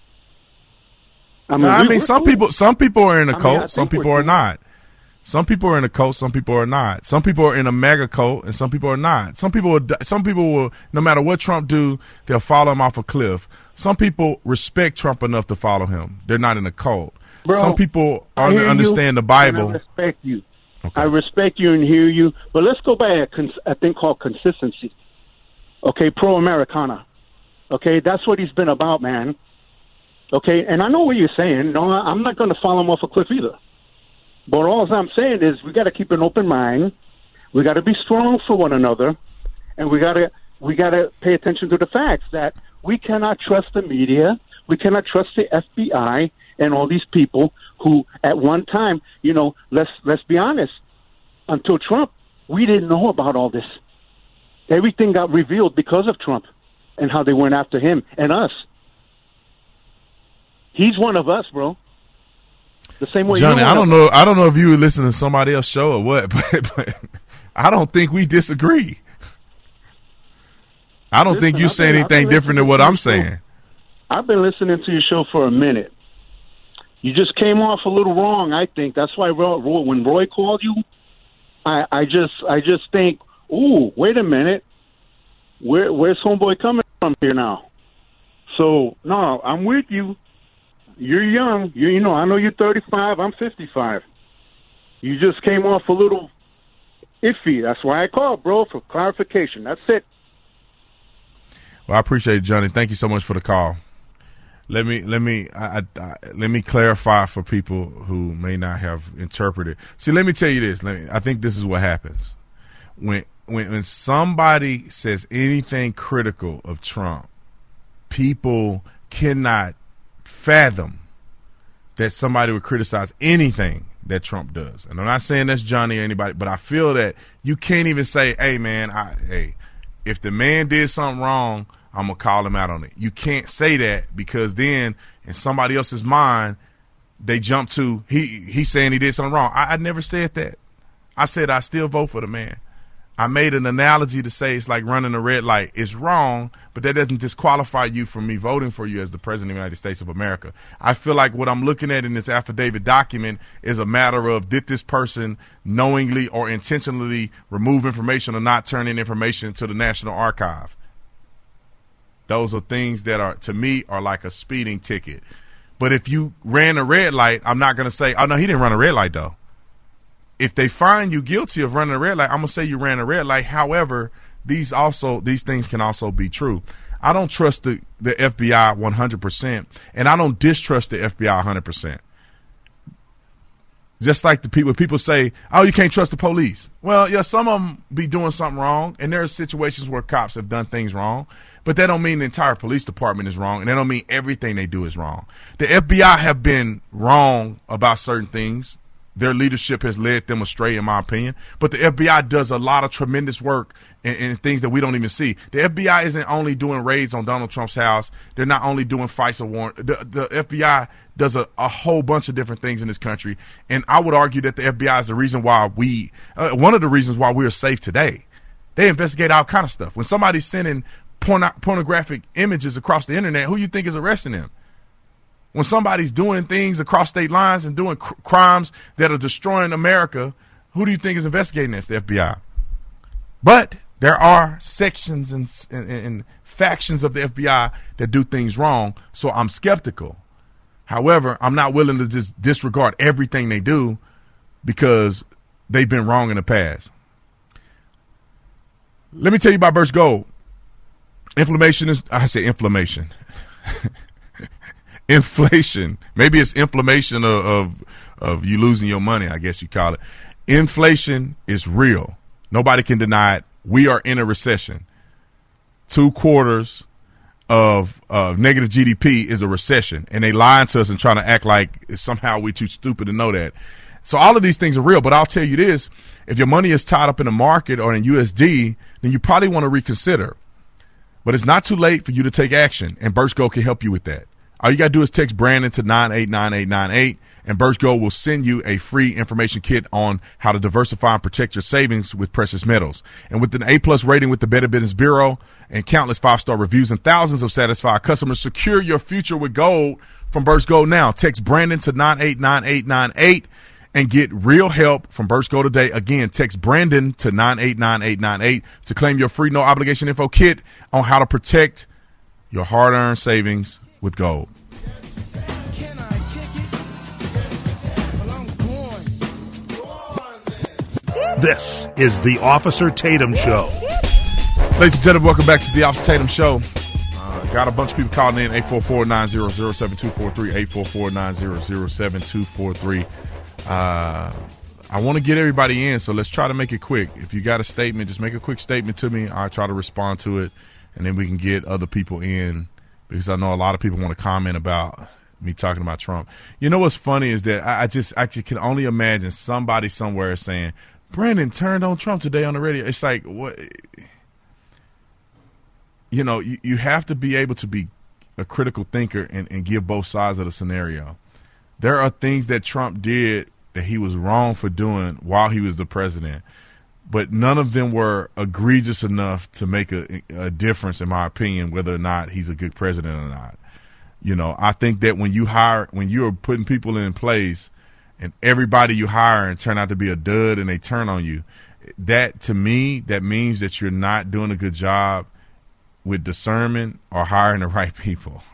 I mean, some people are in a cult, some people are not. Some people are in a cult, some people are not. Some people are in a mega cult, and some people are not. Some people will, no matter what Trump do, they'll follow him off a cliff. Some people respect Trump enough to follow him. They're not in a cult. Bro, some people understand the Bible. I respect you. Okay. I respect you and hear you. But let's go by a thing called consistency. Okay, pro-Americana. Okay, that's what he's been about, man. Okay, and I know what you're saying. No, I'm not going to follow him off a cliff either. But all I'm saying is we got to keep an open mind. We got to be strong for one another, and we got to pay attention to the facts that we cannot trust the media, we cannot trust the FBI, and all these people who, at one time, you know, let's be honest. Until Trump, we didn't know about all this. Everything got revealed because of Trump and how they went after him and us. He's one of us, bro. The same way, Johnny. I don't know if you were listening to somebody else's show or what, but I don't think we disagree. I don't think you say anything different than what I'm saying. I've been listening to your show for a minute. You just came off a little wrong, I think. That's why when Roy called you, I just think, ooh, wait a minute. Where's homeboy coming from here now? So, no, I'm with you. You're young. You know, I know you're 35. I'm 55. You just came off a little iffy. That's why I called, bro, for clarification. That's it. Well, I appreciate it, Johnny. Thank you so much for the call. Let me clarify for people who may not have interpreted. See, let me tell you this. I think this is what happens when somebody says anything critical of Trump. People cannot fathom that somebody would criticize anything that Trump does. And I'm not saying that's Johnny or anybody, but I feel that you can't even say, hey, man, if the man did something wrong, I'm going to call him out on it. You can't say that because then in somebody else's mind, they jump to he's saying he did something wrong. I never said that. I said I still vote for the man. I made an analogy to say it's like running a red light. It's wrong, but that doesn't disqualify you from me voting for you as the President of the United States of America. I feel like what I'm looking at in this affidavit document is a matter of did this person knowingly or intentionally remove information or not turn in information to the National Archive. Those are things that are, to me, are like a speeding ticket. But if you ran a red light, I'm not going to say, oh, no, he didn't run a red light, though. If they find you guilty of running a red light, I'm going to say you ran a red light. However, these things can also be true. I don't trust the FBI 100%, and I don't distrust the FBI 100%. Just like people say, oh, you can't trust the police. Well, yeah, some of them be doing something wrong, and there are situations where cops have done things wrong, but that don't mean the entire police department is wrong, and that don't mean everything they do is wrong. The FBI have been wrong about certain things. Their leadership has led them astray, in my opinion. But the FBI does a lot of tremendous work in things that we don't even see. The FBI isn't only doing raids on Donald Trump's house. They're not only doing FISA warrants. The FBI does a whole bunch of different things in this country. And I would argue that the FBI is the reason why one of the reasons why we are safe today. They investigate all kind of stuff. When somebody's sending pornographic images across the internet, who you think is arresting them? When somebody's doing things across state lines and doing crimes that are destroying America, who do you think is investigating this? The FBI. But there are sections and factions of the FBI that do things wrong, so I'm skeptical. However, I'm not willing to just disregard everything they do because they've been wrong in the past. Let me tell you about Birch Gold. Inflammation. Inflation. Maybe it's inflammation of you losing your money, I guess you call it. Inflation is real. Nobody can deny it. We are in a recession. 2 quarters of negative GDP is a recession, and they lying to us and trying to act like somehow we're too stupid to know that. So all of these things are real, but I'll tell you this, if your money is tied up in the market or in USD, then you probably want to reconsider. But it's not too late for you to take action, and Birch Gold can help you with that. All you got to do is text Brandon to 989898, and Birch Gold will send you a free information kit on how to diversify and protect your savings with precious metals. And with an A+ rating with the Better Business Bureau and countless 5-star reviews and thousands of satisfied customers, secure your future with gold from Birch Gold now. Text Brandon to 989898 and get real help from Birch Gold today. Again, text Brandon to 989898 to claim your free no-obligation info kit on how to protect your hard-earned savings with gold. This is the Officer Tatum Show. Ladies and gentlemen, welcome back to the Officer Tatum Show. Got a bunch of people calling in, 844-900-7243, 844-900-7243. I want to get everybody in, so let's try to make it quick. If you got a statement, just make a quick statement to me. I'll try to respond to it, and then we can get other people in, because I know a lot of people want to comment about me talking about Trump. You know what's funny is that I just can only imagine somebody somewhere saying, Brandon turned on Trump today on the radio. It's like, what? You know, you have to be able to be a critical thinker and give both sides of the scenario. There are things that Trump did that he was wrong for doing while he was the president, but none of them were egregious enough to make a difference, in my opinion, whether or not he's a good president or not. You know, I think that when you're putting people in place and everybody you hire and turn out to be a dud and they turn on you, that to me, that means that you're not doing a good job with discernment or hiring the right people.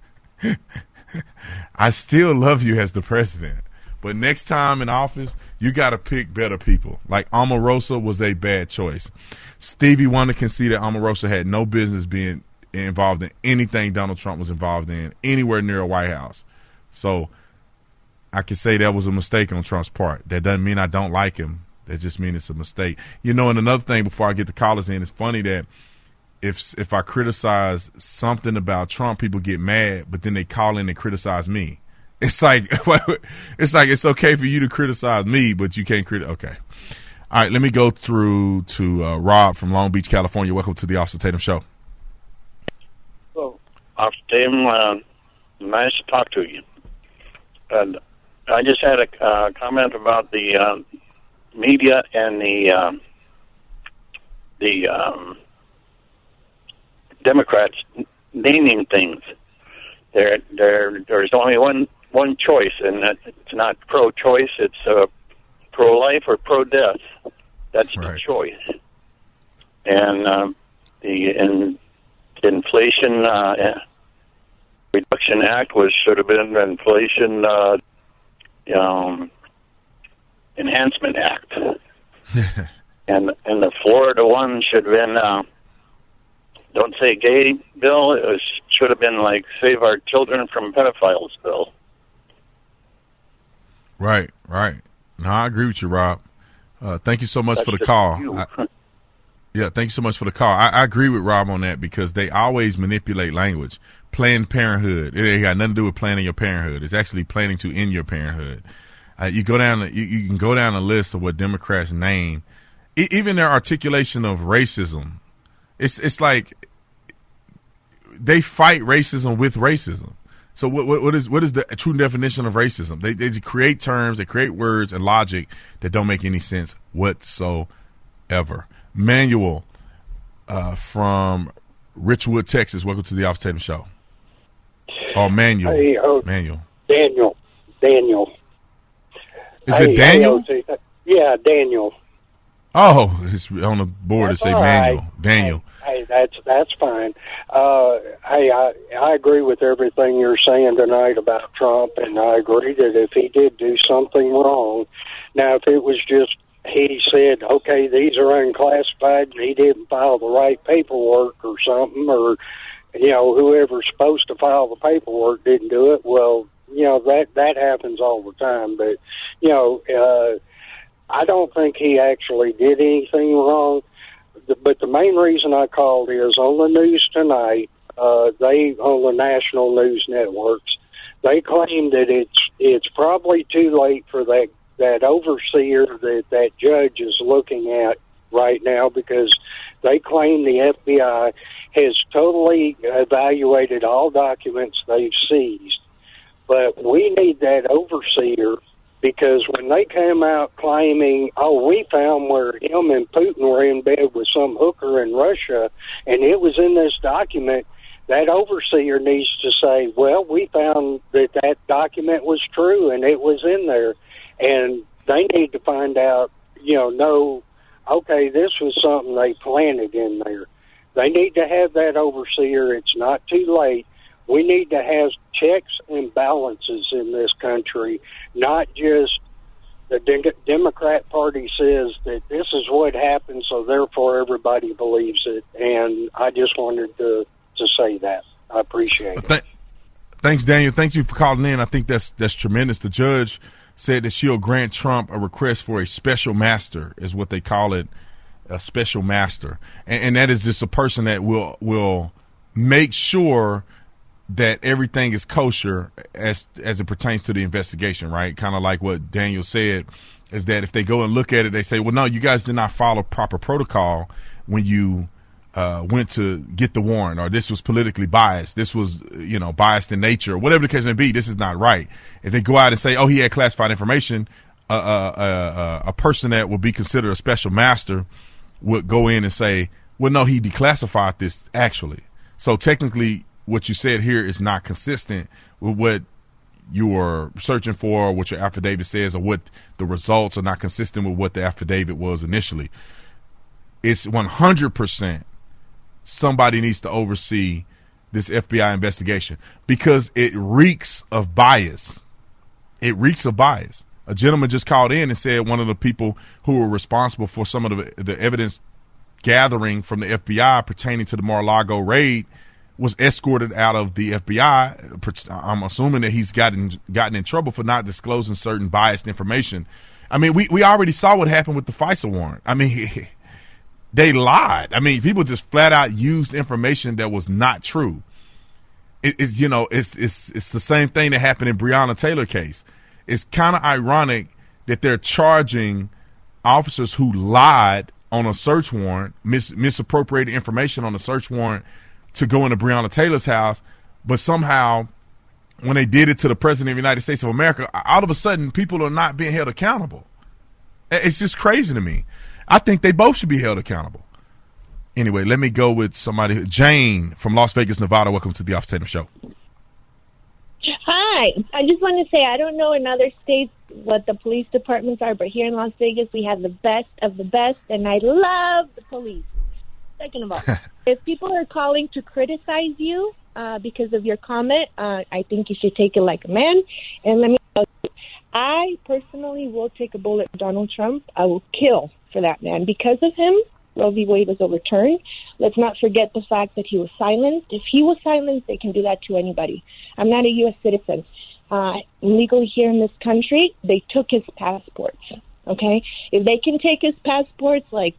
I still love you as the president, but next time in office, you got to pick better people. Like Omarosa was a bad choice. Stevie Wonder can see that Omarosa had no business being involved in anything Donald Trump was involved in, anywhere near a White House. So I can say that was a mistake on Trump's part. That doesn't mean I don't like him. That just means it's a mistake. You know, and another thing before I get the callers in, it's funny that if I criticize something about Trump, people get mad, but then they call in and criticize me. It's like it's okay for you to criticize me, but you can't criticize. Okay. All right, let me go through to Rob from Long Beach, California. Welcome to the Officer Tatum Show. Well, Officer Tatum, nice to talk to you. And I just had a comment about the media and the Democrats naming things. There's only one choice, and it's not pro-choice. It's pro-life or pro-death. That's right. The choice. And the Inflation Reduction Act should have been the Inflation Enhancement Act. And the Florida one should have been, don't say gay bill. Should have been like Save Our Children from Pedophiles bill. Right. No, I agree with you, Rob. Thank you so much for the call. Thank you so much for the call. I agree with Rob on that because they always manipulate language. Planned Parenthood. It ain't got nothing to do with planning your parenthood. It's actually planning to end your parenthood. You go down. You can go down a list of what Democrats name. Even their articulation of racism. It's like they fight racism with racism. So what is the true definition of racism? They create terms, they create words and logic that don't make any sense whatsoever. Manuel from Richwood, Texas. Welcome to the Officer Tatum Show. Oh, Manuel. Hey, Manuel. Daniel. Is it Daniel? Yeah, Daniel. Oh, it's on the board to say Manuel. Right. Daniel. Hey, that's fine. I agree with everything you're saying tonight about Trump, and I agree that if he did do something wrong, now if it was just he said, okay, these are unclassified, and he didn't file the right paperwork or something, or whoever's supposed to file the paperwork didn't do it. Well, that happens all the time, but I don't think he actually did anything wrong. But the main reason I called is on the news tonight, on the national news networks, they claim that it's probably too late for that overseer that judge is looking at right now, because they claim the FBI has totally evaluated all documents they've seized. But we need that overseer, because when they came out claiming, we found where him and Putin were in bed with some hooker in Russia, and it was in this document, that overseer needs to say, well, we found that document was true and it was in there. And they need to find out, okay, this was something they planted in there. They need to have that overseer. It's not too late. We need to have checks and balances in this country, not just the Democrat Party says that this is what happened, so therefore everybody believes it. And I just wanted to say that. I appreciate it. Thanks, Daniel. Thank you for calling in. I think that's tremendous. The judge said that she'll grant Trump a request for a special master, is what they call it, a special master. And that is just a person that will make sure that everything is kosher as it pertains to the investigation, right? Kind of like what Daniel said, is that if they go and look at it, they say, well, no, you guys did not follow proper protocol when you went to get the warrant, or this was politically biased. This was, biased in nature, whatever the case may be. This is not right. If they go out and say, oh, he had classified information, a person that would be considered a special master would go in and say, well, no, he declassified this actually. So technically, what you said here is not consistent with what you are searching for, or what your affidavit says, or what the results are not consistent with what the affidavit was initially. It's 100% somebody needs to oversee this FBI investigation, because it reeks of bias. It reeks of bias. A gentleman just called in and said one of the people who were responsible for some of the evidence gathering from the FBI pertaining to the Mar-a-Lago raid was escorted out of the FBI. I'm assuming that he's gotten in trouble for not disclosing certain biased information. I mean, we already saw what happened with the FISA warrant. I mean, they lied. I mean, people just flat out used information that was not true. It's the same thing that happened in Breonna Taylor case. It's kind of ironic that they're charging officers who lied on a search warrant, misappropriated information on a search warrant to go into Breonna Taylor's house, but somehow when they did it to the President of the United States of America, all of a sudden people are not being held accountable. It's just crazy to me. I think they both should be held accountable. Anyway, let me go with somebody. Jane from Las Vegas, Nevada. Welcome to the Officer Tatum Show. Hi. I just want to say, I don't know in other states what the police departments are, but here in Las Vegas, we have the best of the best, and I love the police. Second of all, if people are calling to criticize you because of your comment, I think you should take it like a man. And let me tell you, I personally will take a bullet for Donald Trump. I will kill for that man. Because of him, Roe v. Wade was overturned. Let's not forget the fact that he was silenced. If he was silenced, they can do that to anybody. I'm not a U.S. citizen. Legally here in this country, they took his passports, okay? If they can take his passports, like,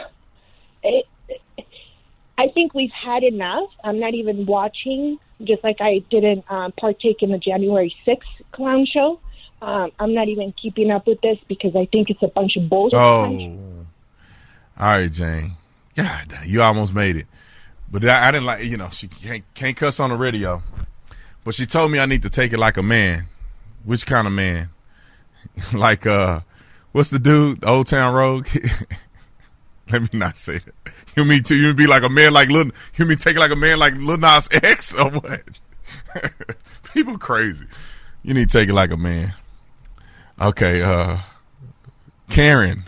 I think we've had enough. I'm not even watching, just like I didn't partake in the January 6th clown show. I'm not even keeping up with this because I think it's a bunch of bullshit. Oh. All right, Jane. God, you almost made it. But I didn't like, she can't cuss on the radio. But she told me I need to take it like a man. Which kind of man? Like, what's the dude? Old Town Road? Let me not say that. You mean too? You be like a man like Lil? You mean take it like a man like Lil Nas X or what? People crazy. You need to take it like a man. Okay, Karen.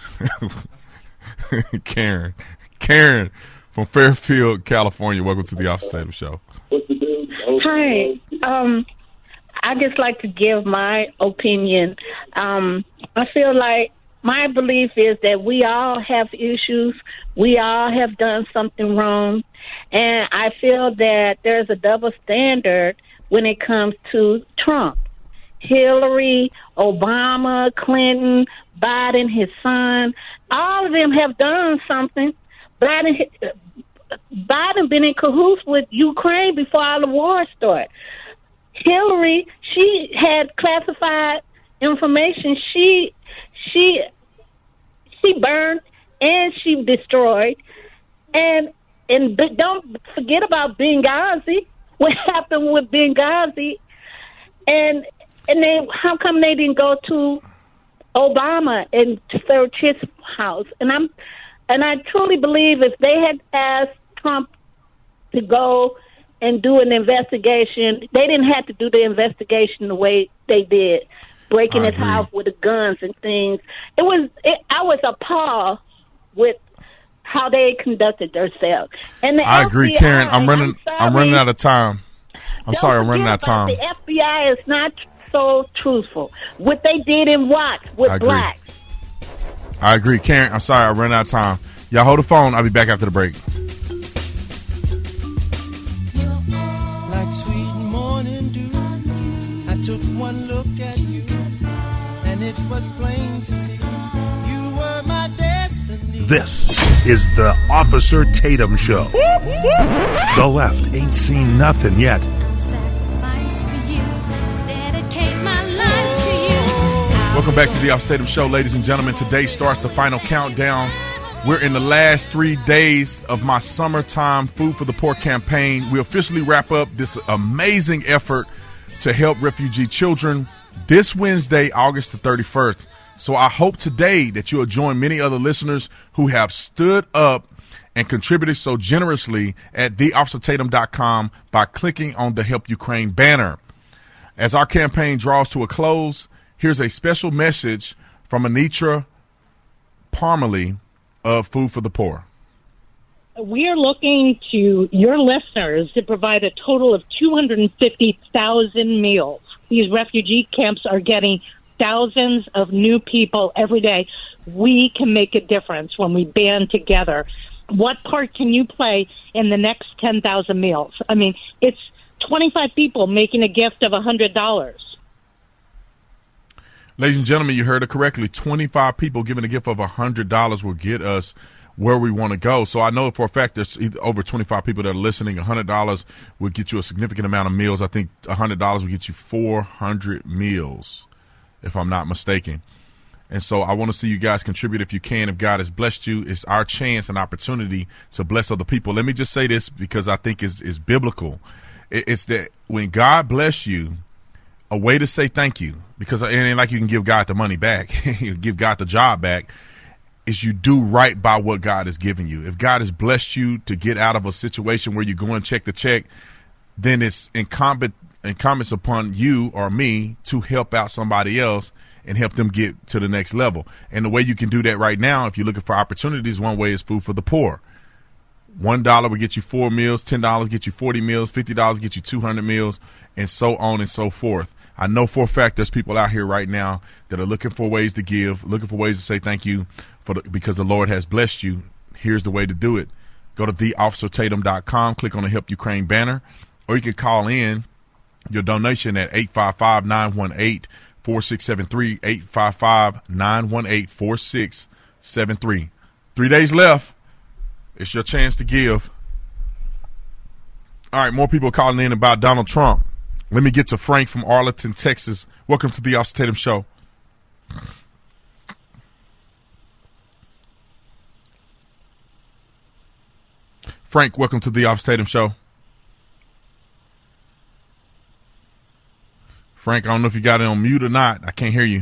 Karen from Fairfield, California. Welcome to the Officer Tatum Show. Hi. I just like to give my opinion. I feel like my belief is that we all have issues. We all have done something wrong. And I feel that there's a double standard when it comes to Trump. Hillary, Obama, Clinton, Biden, his son, all of them have done something. Biden been in cahoots with Ukraine before all the war started. Hillary, she had classified information. She burned and she destroyed. And don't forget about Benghazi. What happened with Benghazi? And how come they didn't go to Obama and search his house? And I truly believe if they had asked Trump to go and do an investigation, they didn't have to do the investigation the way they did, breaking his house with the guns and things. I was appalled with how they conducted themselves. And I agree, Karen. I'm running out of time. I'm running out of time. The FBI is not so truthful. What they did in Watts with blacks. I agree, Karen. I'm sorry, I ran out of time. Y'all hold the phone. I'll be back after the break. Like sweet morning dew, I took one look at you, and it was plain to see you were my destiny. This is the Officer Tatum Show. The left ain't seen nothing yet. Welcome back to the Officer Tatum Show, ladies and gentlemen. Today starts the final countdown. We're in the last 3 days of my summertime Food for the Poor campaign. We officially wrap up this amazing effort to help refugee children this Wednesday, August the 31st. So I hope today that you'll join many other listeners who have stood up and contributed so generously at theofficertatum.com by clicking on the Help Ukraine banner. As our campaign draws to a close, here's a special message from Anitra Parmalee of Food for the Poor. We are looking to your listeners to provide a total of 250,000 meals. These refugee camps are getting thousands of new people every day. We can make a difference when we band together. What part can you play in the next 10,000 meals? I mean, it's 25 people making a gift of $100. Ladies and gentlemen, you heard it correctly. 25 people giving a gift of $100 will get us where we want to go. So I know for a fact there's over 25 people that are listening. $100 will get you a significant amount of meals. I think $100 will get you 400 meals, if I'm not mistaken. And so I want to see you guys contribute if you can. If God has blessed you, it's our chance and opportunity to bless other people. Let me just say this because I think it's biblical. It's that when God bless you, a way to say thank you, because it ain't like you can give God the money back, you give God the job back, is you do right by what God has given you. If God has blessed you to get out of a situation where you're going check to check, then it's incumbent upon you or me to help out somebody else and help them get to the next level. And the way you can do that right now, if you're looking for opportunities, one way is Food for the Poor. $1 will get you 4 meals, $10 get you 40 meals, $50 get you 200 meals, and so on and so forth. I know for a fact there's people out here right now that are looking for ways to give, looking for ways to say thank you because the Lord has blessed you. Here's the way to do it. Go to theofficertatum.com, click on the Help Ukraine banner, or you can call in your donation at 855-918-4673, 855-918-4673. 3 days left. It's your chance to give. All right, more people calling in about Donald Trump. Let me get to Frank from Arlington, Texas. Welcome to the Officer Tatum Show. Frank, welcome to the Officer Tatum Show. Frank, I don't know if you got it on mute or not. I can't hear you.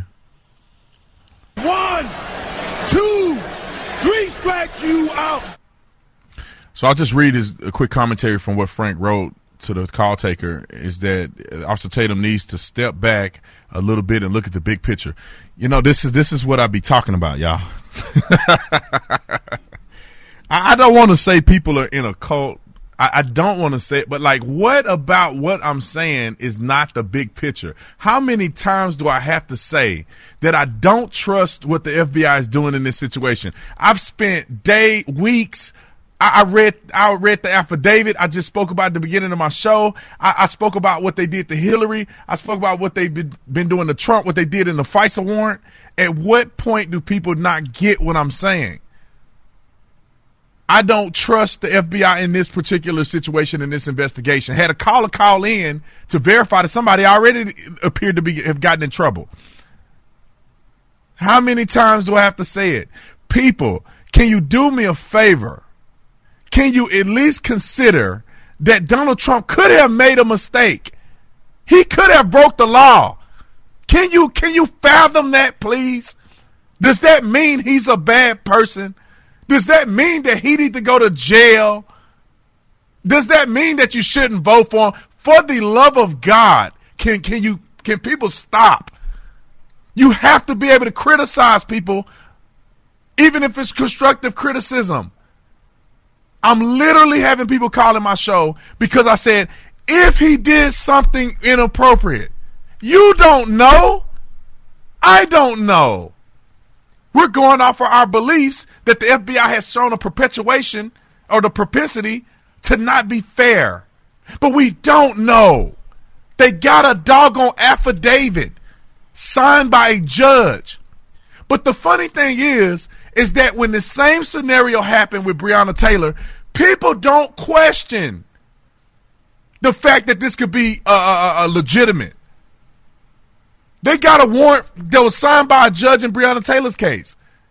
1, 2, 3 strikes you out. So I'll just read a quick commentary from what Frank wrote to the call taker, is that Officer Tatum needs to step back a little bit and look at the big picture. You know, this is what I be talking about, y'all. I don't want to say people are in a cult. I don't want to say it, but like, what about what I'm saying is not the big picture? How many times do I have to say that I don't trust what the FBI is doing in this situation? I've spent weeks. I read the affidavit. I just spoke about at the beginning of my show. I spoke about what they did to Hillary. I spoke about what they've been doing to Trump, what they did in the FISA warrant. At what point do people not get what I'm saying? I don't trust the FBI in this particular situation, in this investigation. Had a caller call in to verify that somebody already appeared to have gotten in trouble. How many times do I have to say it? People, can you do me a favor? Can you at least consider that Donald Trump could have made a mistake? He could have broke the law. Can you fathom that, please? Does that mean he's a bad person? Does that mean that he needs to go to jail? Does that mean that you shouldn't vote for him? For the love of God, can people stop? You have to be able to criticize people, even if it's constructive criticism. I'm literally having people calling my show because I said, if he did something inappropriate, you don't know. I don't know. We're going off of our beliefs that the FBI has shown a perpetuation or the propensity to not be fair. But we don't know. They got a doggone affidavit signed by a judge. But the funny thing is that when the same scenario happened with Breonna Taylor, people don't question the fact that this could be legitimate. They got a warrant that was signed by a judge in Breonna Taylor's case.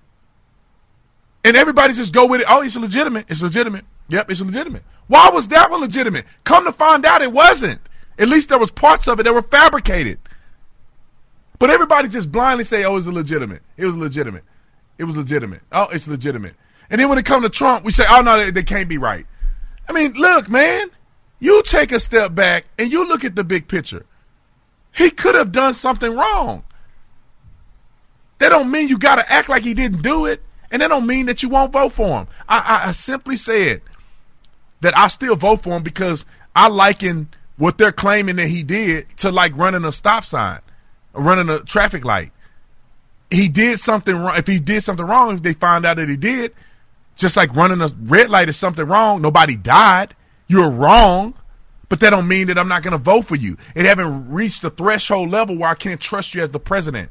And everybody just go with it. Oh, it's legitimate. It's legitimate. Yep, it's legitimate. Why was that one legitimate? Come to find out it wasn't. At least there was parts of it that were fabricated. But everybody just blindly say, oh, it's legitimate. It was legitimate. It was legitimate. Oh, it's legitimate. And then when it comes to Trump, we say, oh, no, they can't be right. I mean, look, man, you take a step back and you look at the big picture. He could have done something wrong. That don't mean you got to act like he didn't do it, and that don't mean that you won't vote for him. I simply said that I still vote for him because I liken what they're claiming that he did to like running a stop sign, or running a traffic light. He did something wrong. If he did something wrong, if they find out that he did, just like running a red light is something wrong. Nobody died. You're wrong. But that don't mean that I'm not going to vote for you. It haven't reached the threshold level where I can't trust you as the president.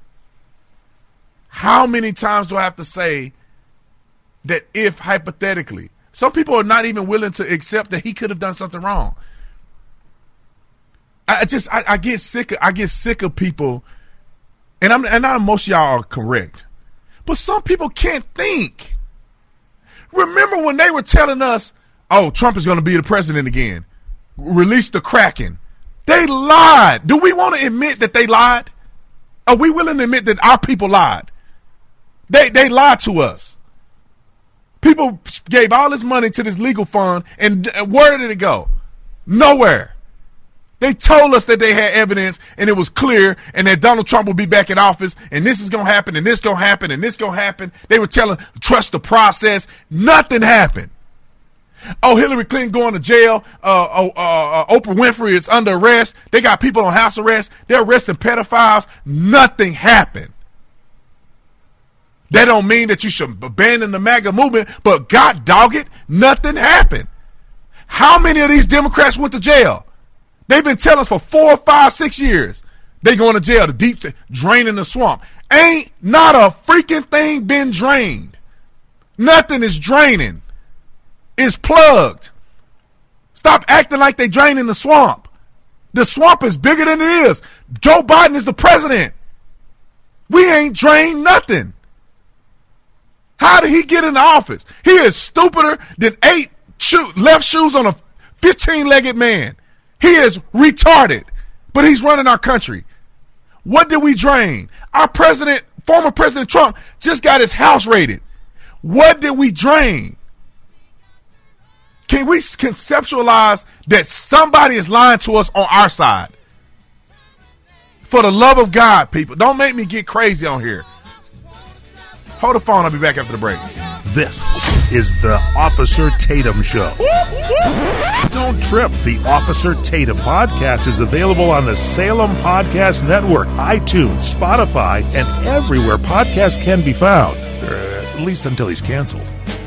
How many times do I have to say that if hypothetically, some people are not even willing to accept that he could have done something wrong. I get sick of people, and I know most of y'all are correct, but some people can't think. Remember when they were telling us, oh, Trump is going to be the president again. Release the Kraken. They lied. Do we want to admit that they lied? Are we willing to admit that our people lied? They lied to us. People gave all this money to this legal fund, and where did it go? Nowhere. They told us that they had evidence, and it was clear, and that Donald Trump will be back in office, and this is going to happen, and this going to happen, and this going to happen. They were telling, trust the process. Nothing happened. Oh, Hillary Clinton going to jail. Oprah Winfrey is under arrest. They got people on house arrest. They're arresting pedophiles. Nothing happened. That don't mean that you should abandon the MAGA movement, but God dog it, nothing happened. How many of these Democrats went to jail? They've been telling us for 4, 5, 6 years they going to jail, draining the swamp. Ain't not a freaking thing been drained. Nothing is draining. It's plugged. Stop acting like they draining the swamp. The swamp is bigger than it is. Joe Biden is the president. We ain't drained nothing. How did he get in the office? He is stupider than 8 left shoes on a 15-legged man. He is retarded, but he's running our country. What did we drain? Our president, former President Trump, just got his house raided. What did we drain? Can we conceptualize that somebody is lying to us on our side? For the love of God, people, don't make me get crazy on here. Hold the phone. I'll be back after the break. This is the Officer Tatum Show. Don't trip. The Officer Tatum podcast is available on the Salem Podcast Network, iTunes, Spotify, and everywhere podcasts can be found. At least until he's canceled.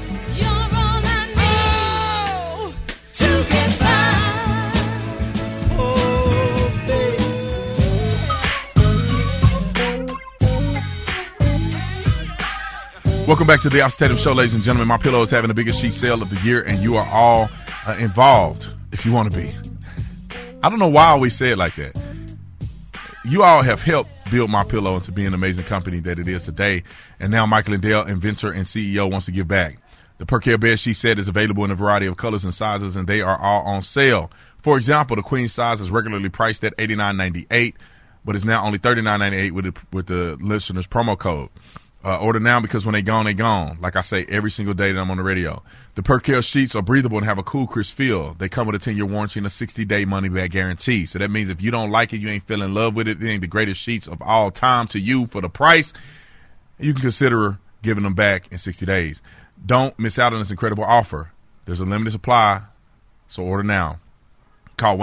Welcome back to the Officer Tatum Show, ladies and gentlemen. My Pillow is having the biggest sheet sale of the year, and you are all involved if you want to be. I don't know why I always say it like that. You all have helped build My Pillow into being an amazing company that it is today, and now Mike Lindell, inventor and CEO, wants to give back. The Percale bed sheet set is available in a variety of colors and sizes, and they are all on sale. For example, the queen size is regularly priced at $89.98, but is now only $39.98 with the listener's promo code. Order now because when they gone, they gone. Like I say every single day that I'm on the radio. The Percale sheets are breathable and have a cool, crisp feel. They come with a 10-year warranty and a 60-day money-back guarantee. So that means if you don't like it, you ain't feel in love with it, it ain't the greatest sheets of all time to you for the price, you can consider giving them back in 60 days. Don't miss out on this incredible offer. There's a limited supply, so order now. Call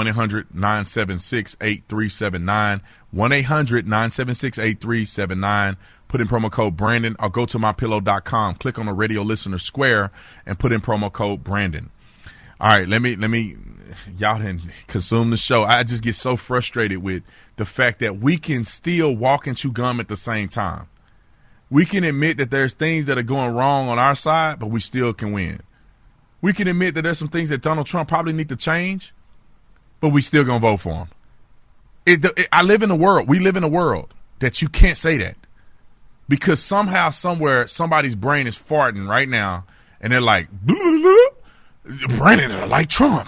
1-800-976-8379, 1-800-976-8379. Put in promo code Brandon or go to mypillow.com. Click on the radio listener square and put in promo code Brandon. All right, let me y'all didn't consume the show. I just get so frustrated with the fact that we can still walk and chew gum at the same time. We can admit that there's things that are going wrong on our side, but we still can win. We can admit that there's some things that Donald Trump probably need to change, but we still gonna vote for him. I live in a world. We live in a world that you can't say that. Because somehow, somewhere, somebody's brain is farting right now, and they're like, Brandon, I like Trump.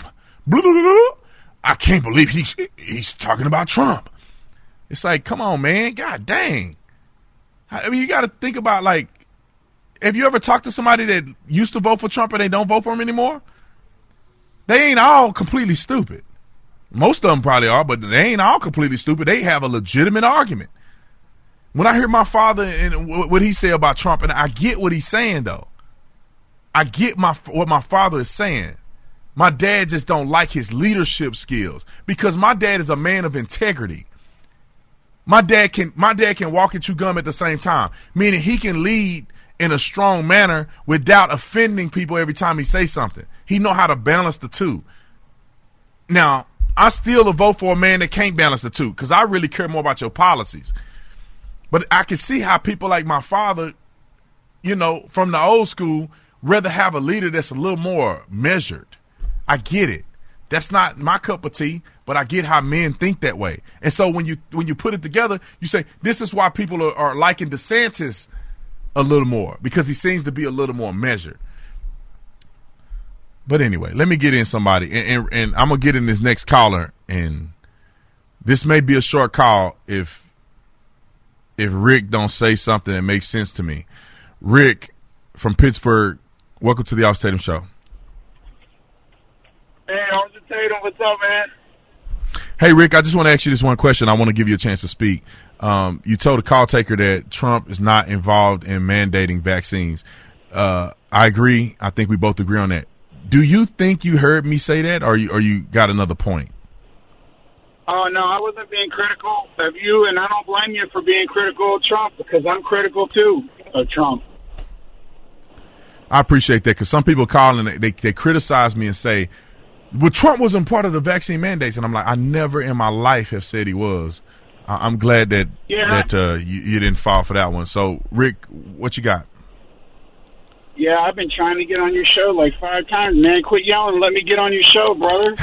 I can't believe he's talking about Trump. It's like, come on, man. God dang. I mean, you got to think about, like, have you ever talked to somebody that used to vote for Trump and they don't vote for him anymore? They ain't all completely stupid. Most of them probably are, but they ain't all completely stupid. They have a legitimate argument. When I hear my father and what he said about Trump, and I get what he's saying, though. I get what my father is saying. My dad just don't like his leadership skills because my dad is a man of integrity. My dad can walk and chew gum at the same time, meaning he can lead in a strong manner without offending people every time he says something. He know how to balance the two. Now, I still vote for a man that can't balance the two because I really care more about your policies. But I can see how people like my father, you know, from the old school, rather have a leader that's a little more measured. I get it. That's not my cup of tea, but I get how men think that way. And so when you put it together, you say, this is why people are liking DeSantis a little more, because he seems to be a little more measured. But anyway, let me get in somebody, and I'm going to get in this next caller, and this may be a short call if Rick don't say something that makes sense to me. Rick from Pittsburgh, welcome to the Officer Tatum Show. Hey, Officer Tatum, what's up, man? Hey, Rick, I just want to ask you this one question. I want to give you a chance to speak. You told a call taker that Trump is not involved in mandating vaccines. I agree. I think we both agree on that. Do you think you heard me say that, or you got another point? Oh, no, I wasn't being critical of you, and I don't blame you for being critical of Trump, because I'm critical, too, of Trump. I appreciate that, because some people call and they criticize me and say, well, Trump wasn't part of the vaccine mandates. And I'm like, I never in my life have said he was. I'm glad that you didn't fall for that one. So, Rick, what you got? Yeah, I've been trying to get on your show like 5 times, man. Quit yelling and let me get on your show, brother.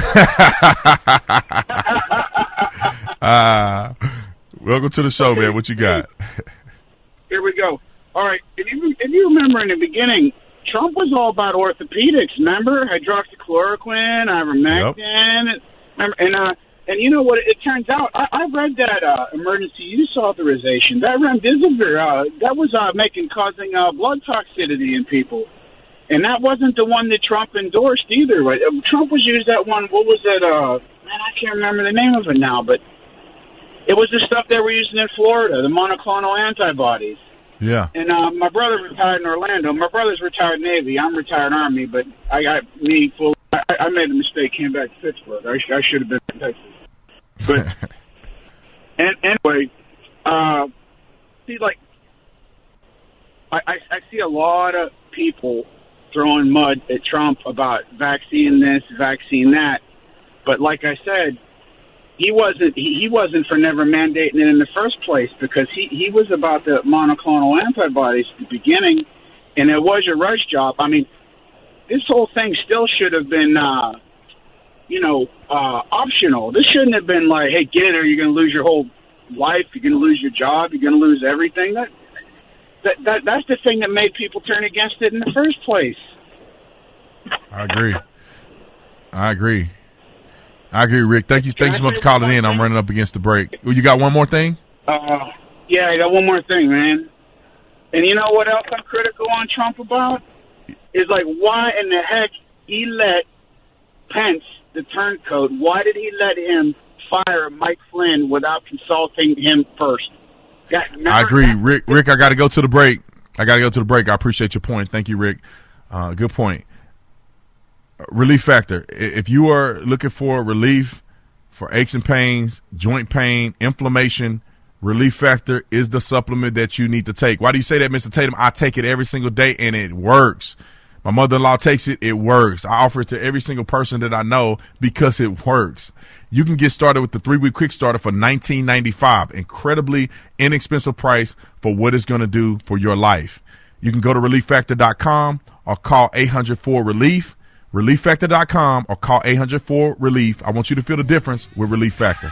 Welcome to the show, man. What you got? Here we go. All right. If you remember in the beginning, Trump was all about orthopedics, remember? Hydroxychloroquine, ivermectin. Yep. And you know what? It turns out, I read that emergency use authorization. That remdesivir, that was causing blood toxicity in people. And that wasn't the one that Trump endorsed either. Right? Trump was used that one, what was it? Man, I can't remember the name of it now, but it was the stuff they were using in Florida, the monoclonal antibodies. Yeah. And my brother retired in Orlando. My brother's retired Navy. I'm retired Army, but I made a mistake, came back to Pittsburgh. I should have been in Texas. But and anyway, see, like I see a lot of people throwing mud at Trump about vaccine this, vaccine that. But like I said, he wasn't for never mandating it in the first place, because he was about the monoclonal antibodies at the beginning, and it was a rush job. I mean, this whole thing still should have been optional. This shouldn't have been like, hey, get it or you're going to lose your whole life, you're going to lose your job, you're going to lose everything. That's the thing that made people turn against it in the first place. I agree, Rick. Thank you so much for calling in. I'm running up against the break. You got one more thing? Yeah, I got one more thing, man. And you know what else I'm critical on Trump about? Is like, why in the heck he let Pence, the turncoat, why did he let him fire Mike Flynn without consulting him first? I agree. Rick, I got to go to the break. I appreciate your point. Thank you, Rick. Good point. Relief Factor. If you are looking for relief for aches and pains, joint pain, inflammation, Relief Factor is the supplement that you need to take. Why do you say that, Mr. Tatum? I take it every single day, and it works. My mother-in-law takes it. It works. I offer it to every single person that I know because it works. You can get started with the 3-week quick starter for $19.95. Incredibly inexpensive price for what it's going to do for your life. You can go to ReliefFactor.com or call 800-4-RELIEF. ReliefFactor.com or call 800-4-RELIEF. I want you to feel the difference with Relief Factor.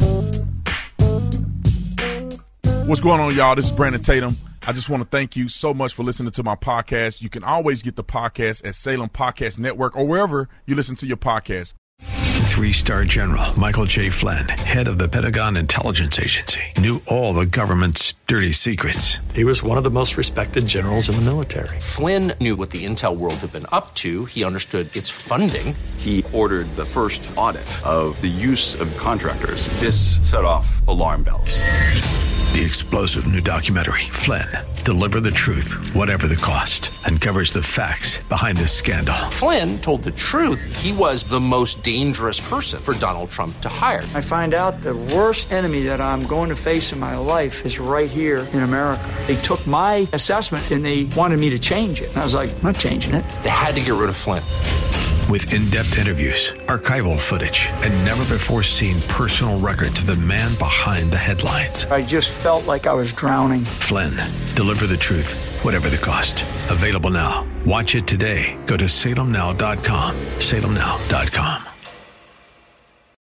What's going on, y'all? This is Brandon Tatum. I just want to thank you so much for listening to my podcast. You can always get the podcast at Salem Podcast Network or wherever you listen to your podcast. 3-star General Michael J. Flynn, head of the Pentagon Intelligence Agency, knew all the government's dirty secrets. He was one of the most respected generals in the military. Flynn knew what the intel world had been up to. He understood its funding. He ordered the first audit of the use of contractors. This set off alarm bells. The explosive new documentary, Flynn, Deliver the Truth, Whatever the Cost, uncovers the facts behind this scandal. Flynn told the truth. He was the most dangerous person for Donald Trump to hire. I find out the worst enemy that I'm going to face in my life is right here in America. They took my assessment and they wanted me to change it. And I was like, I'm not changing it. They had to get rid of Flynn. With in-depth interviews, archival footage, and never-before-seen personal records of the man behind the headlines. I just felt like I was drowning. Flynn, Deliver the Truth, Whatever the Cost. Available now. Watch it today. Go to salemnow.com. salemnow.com.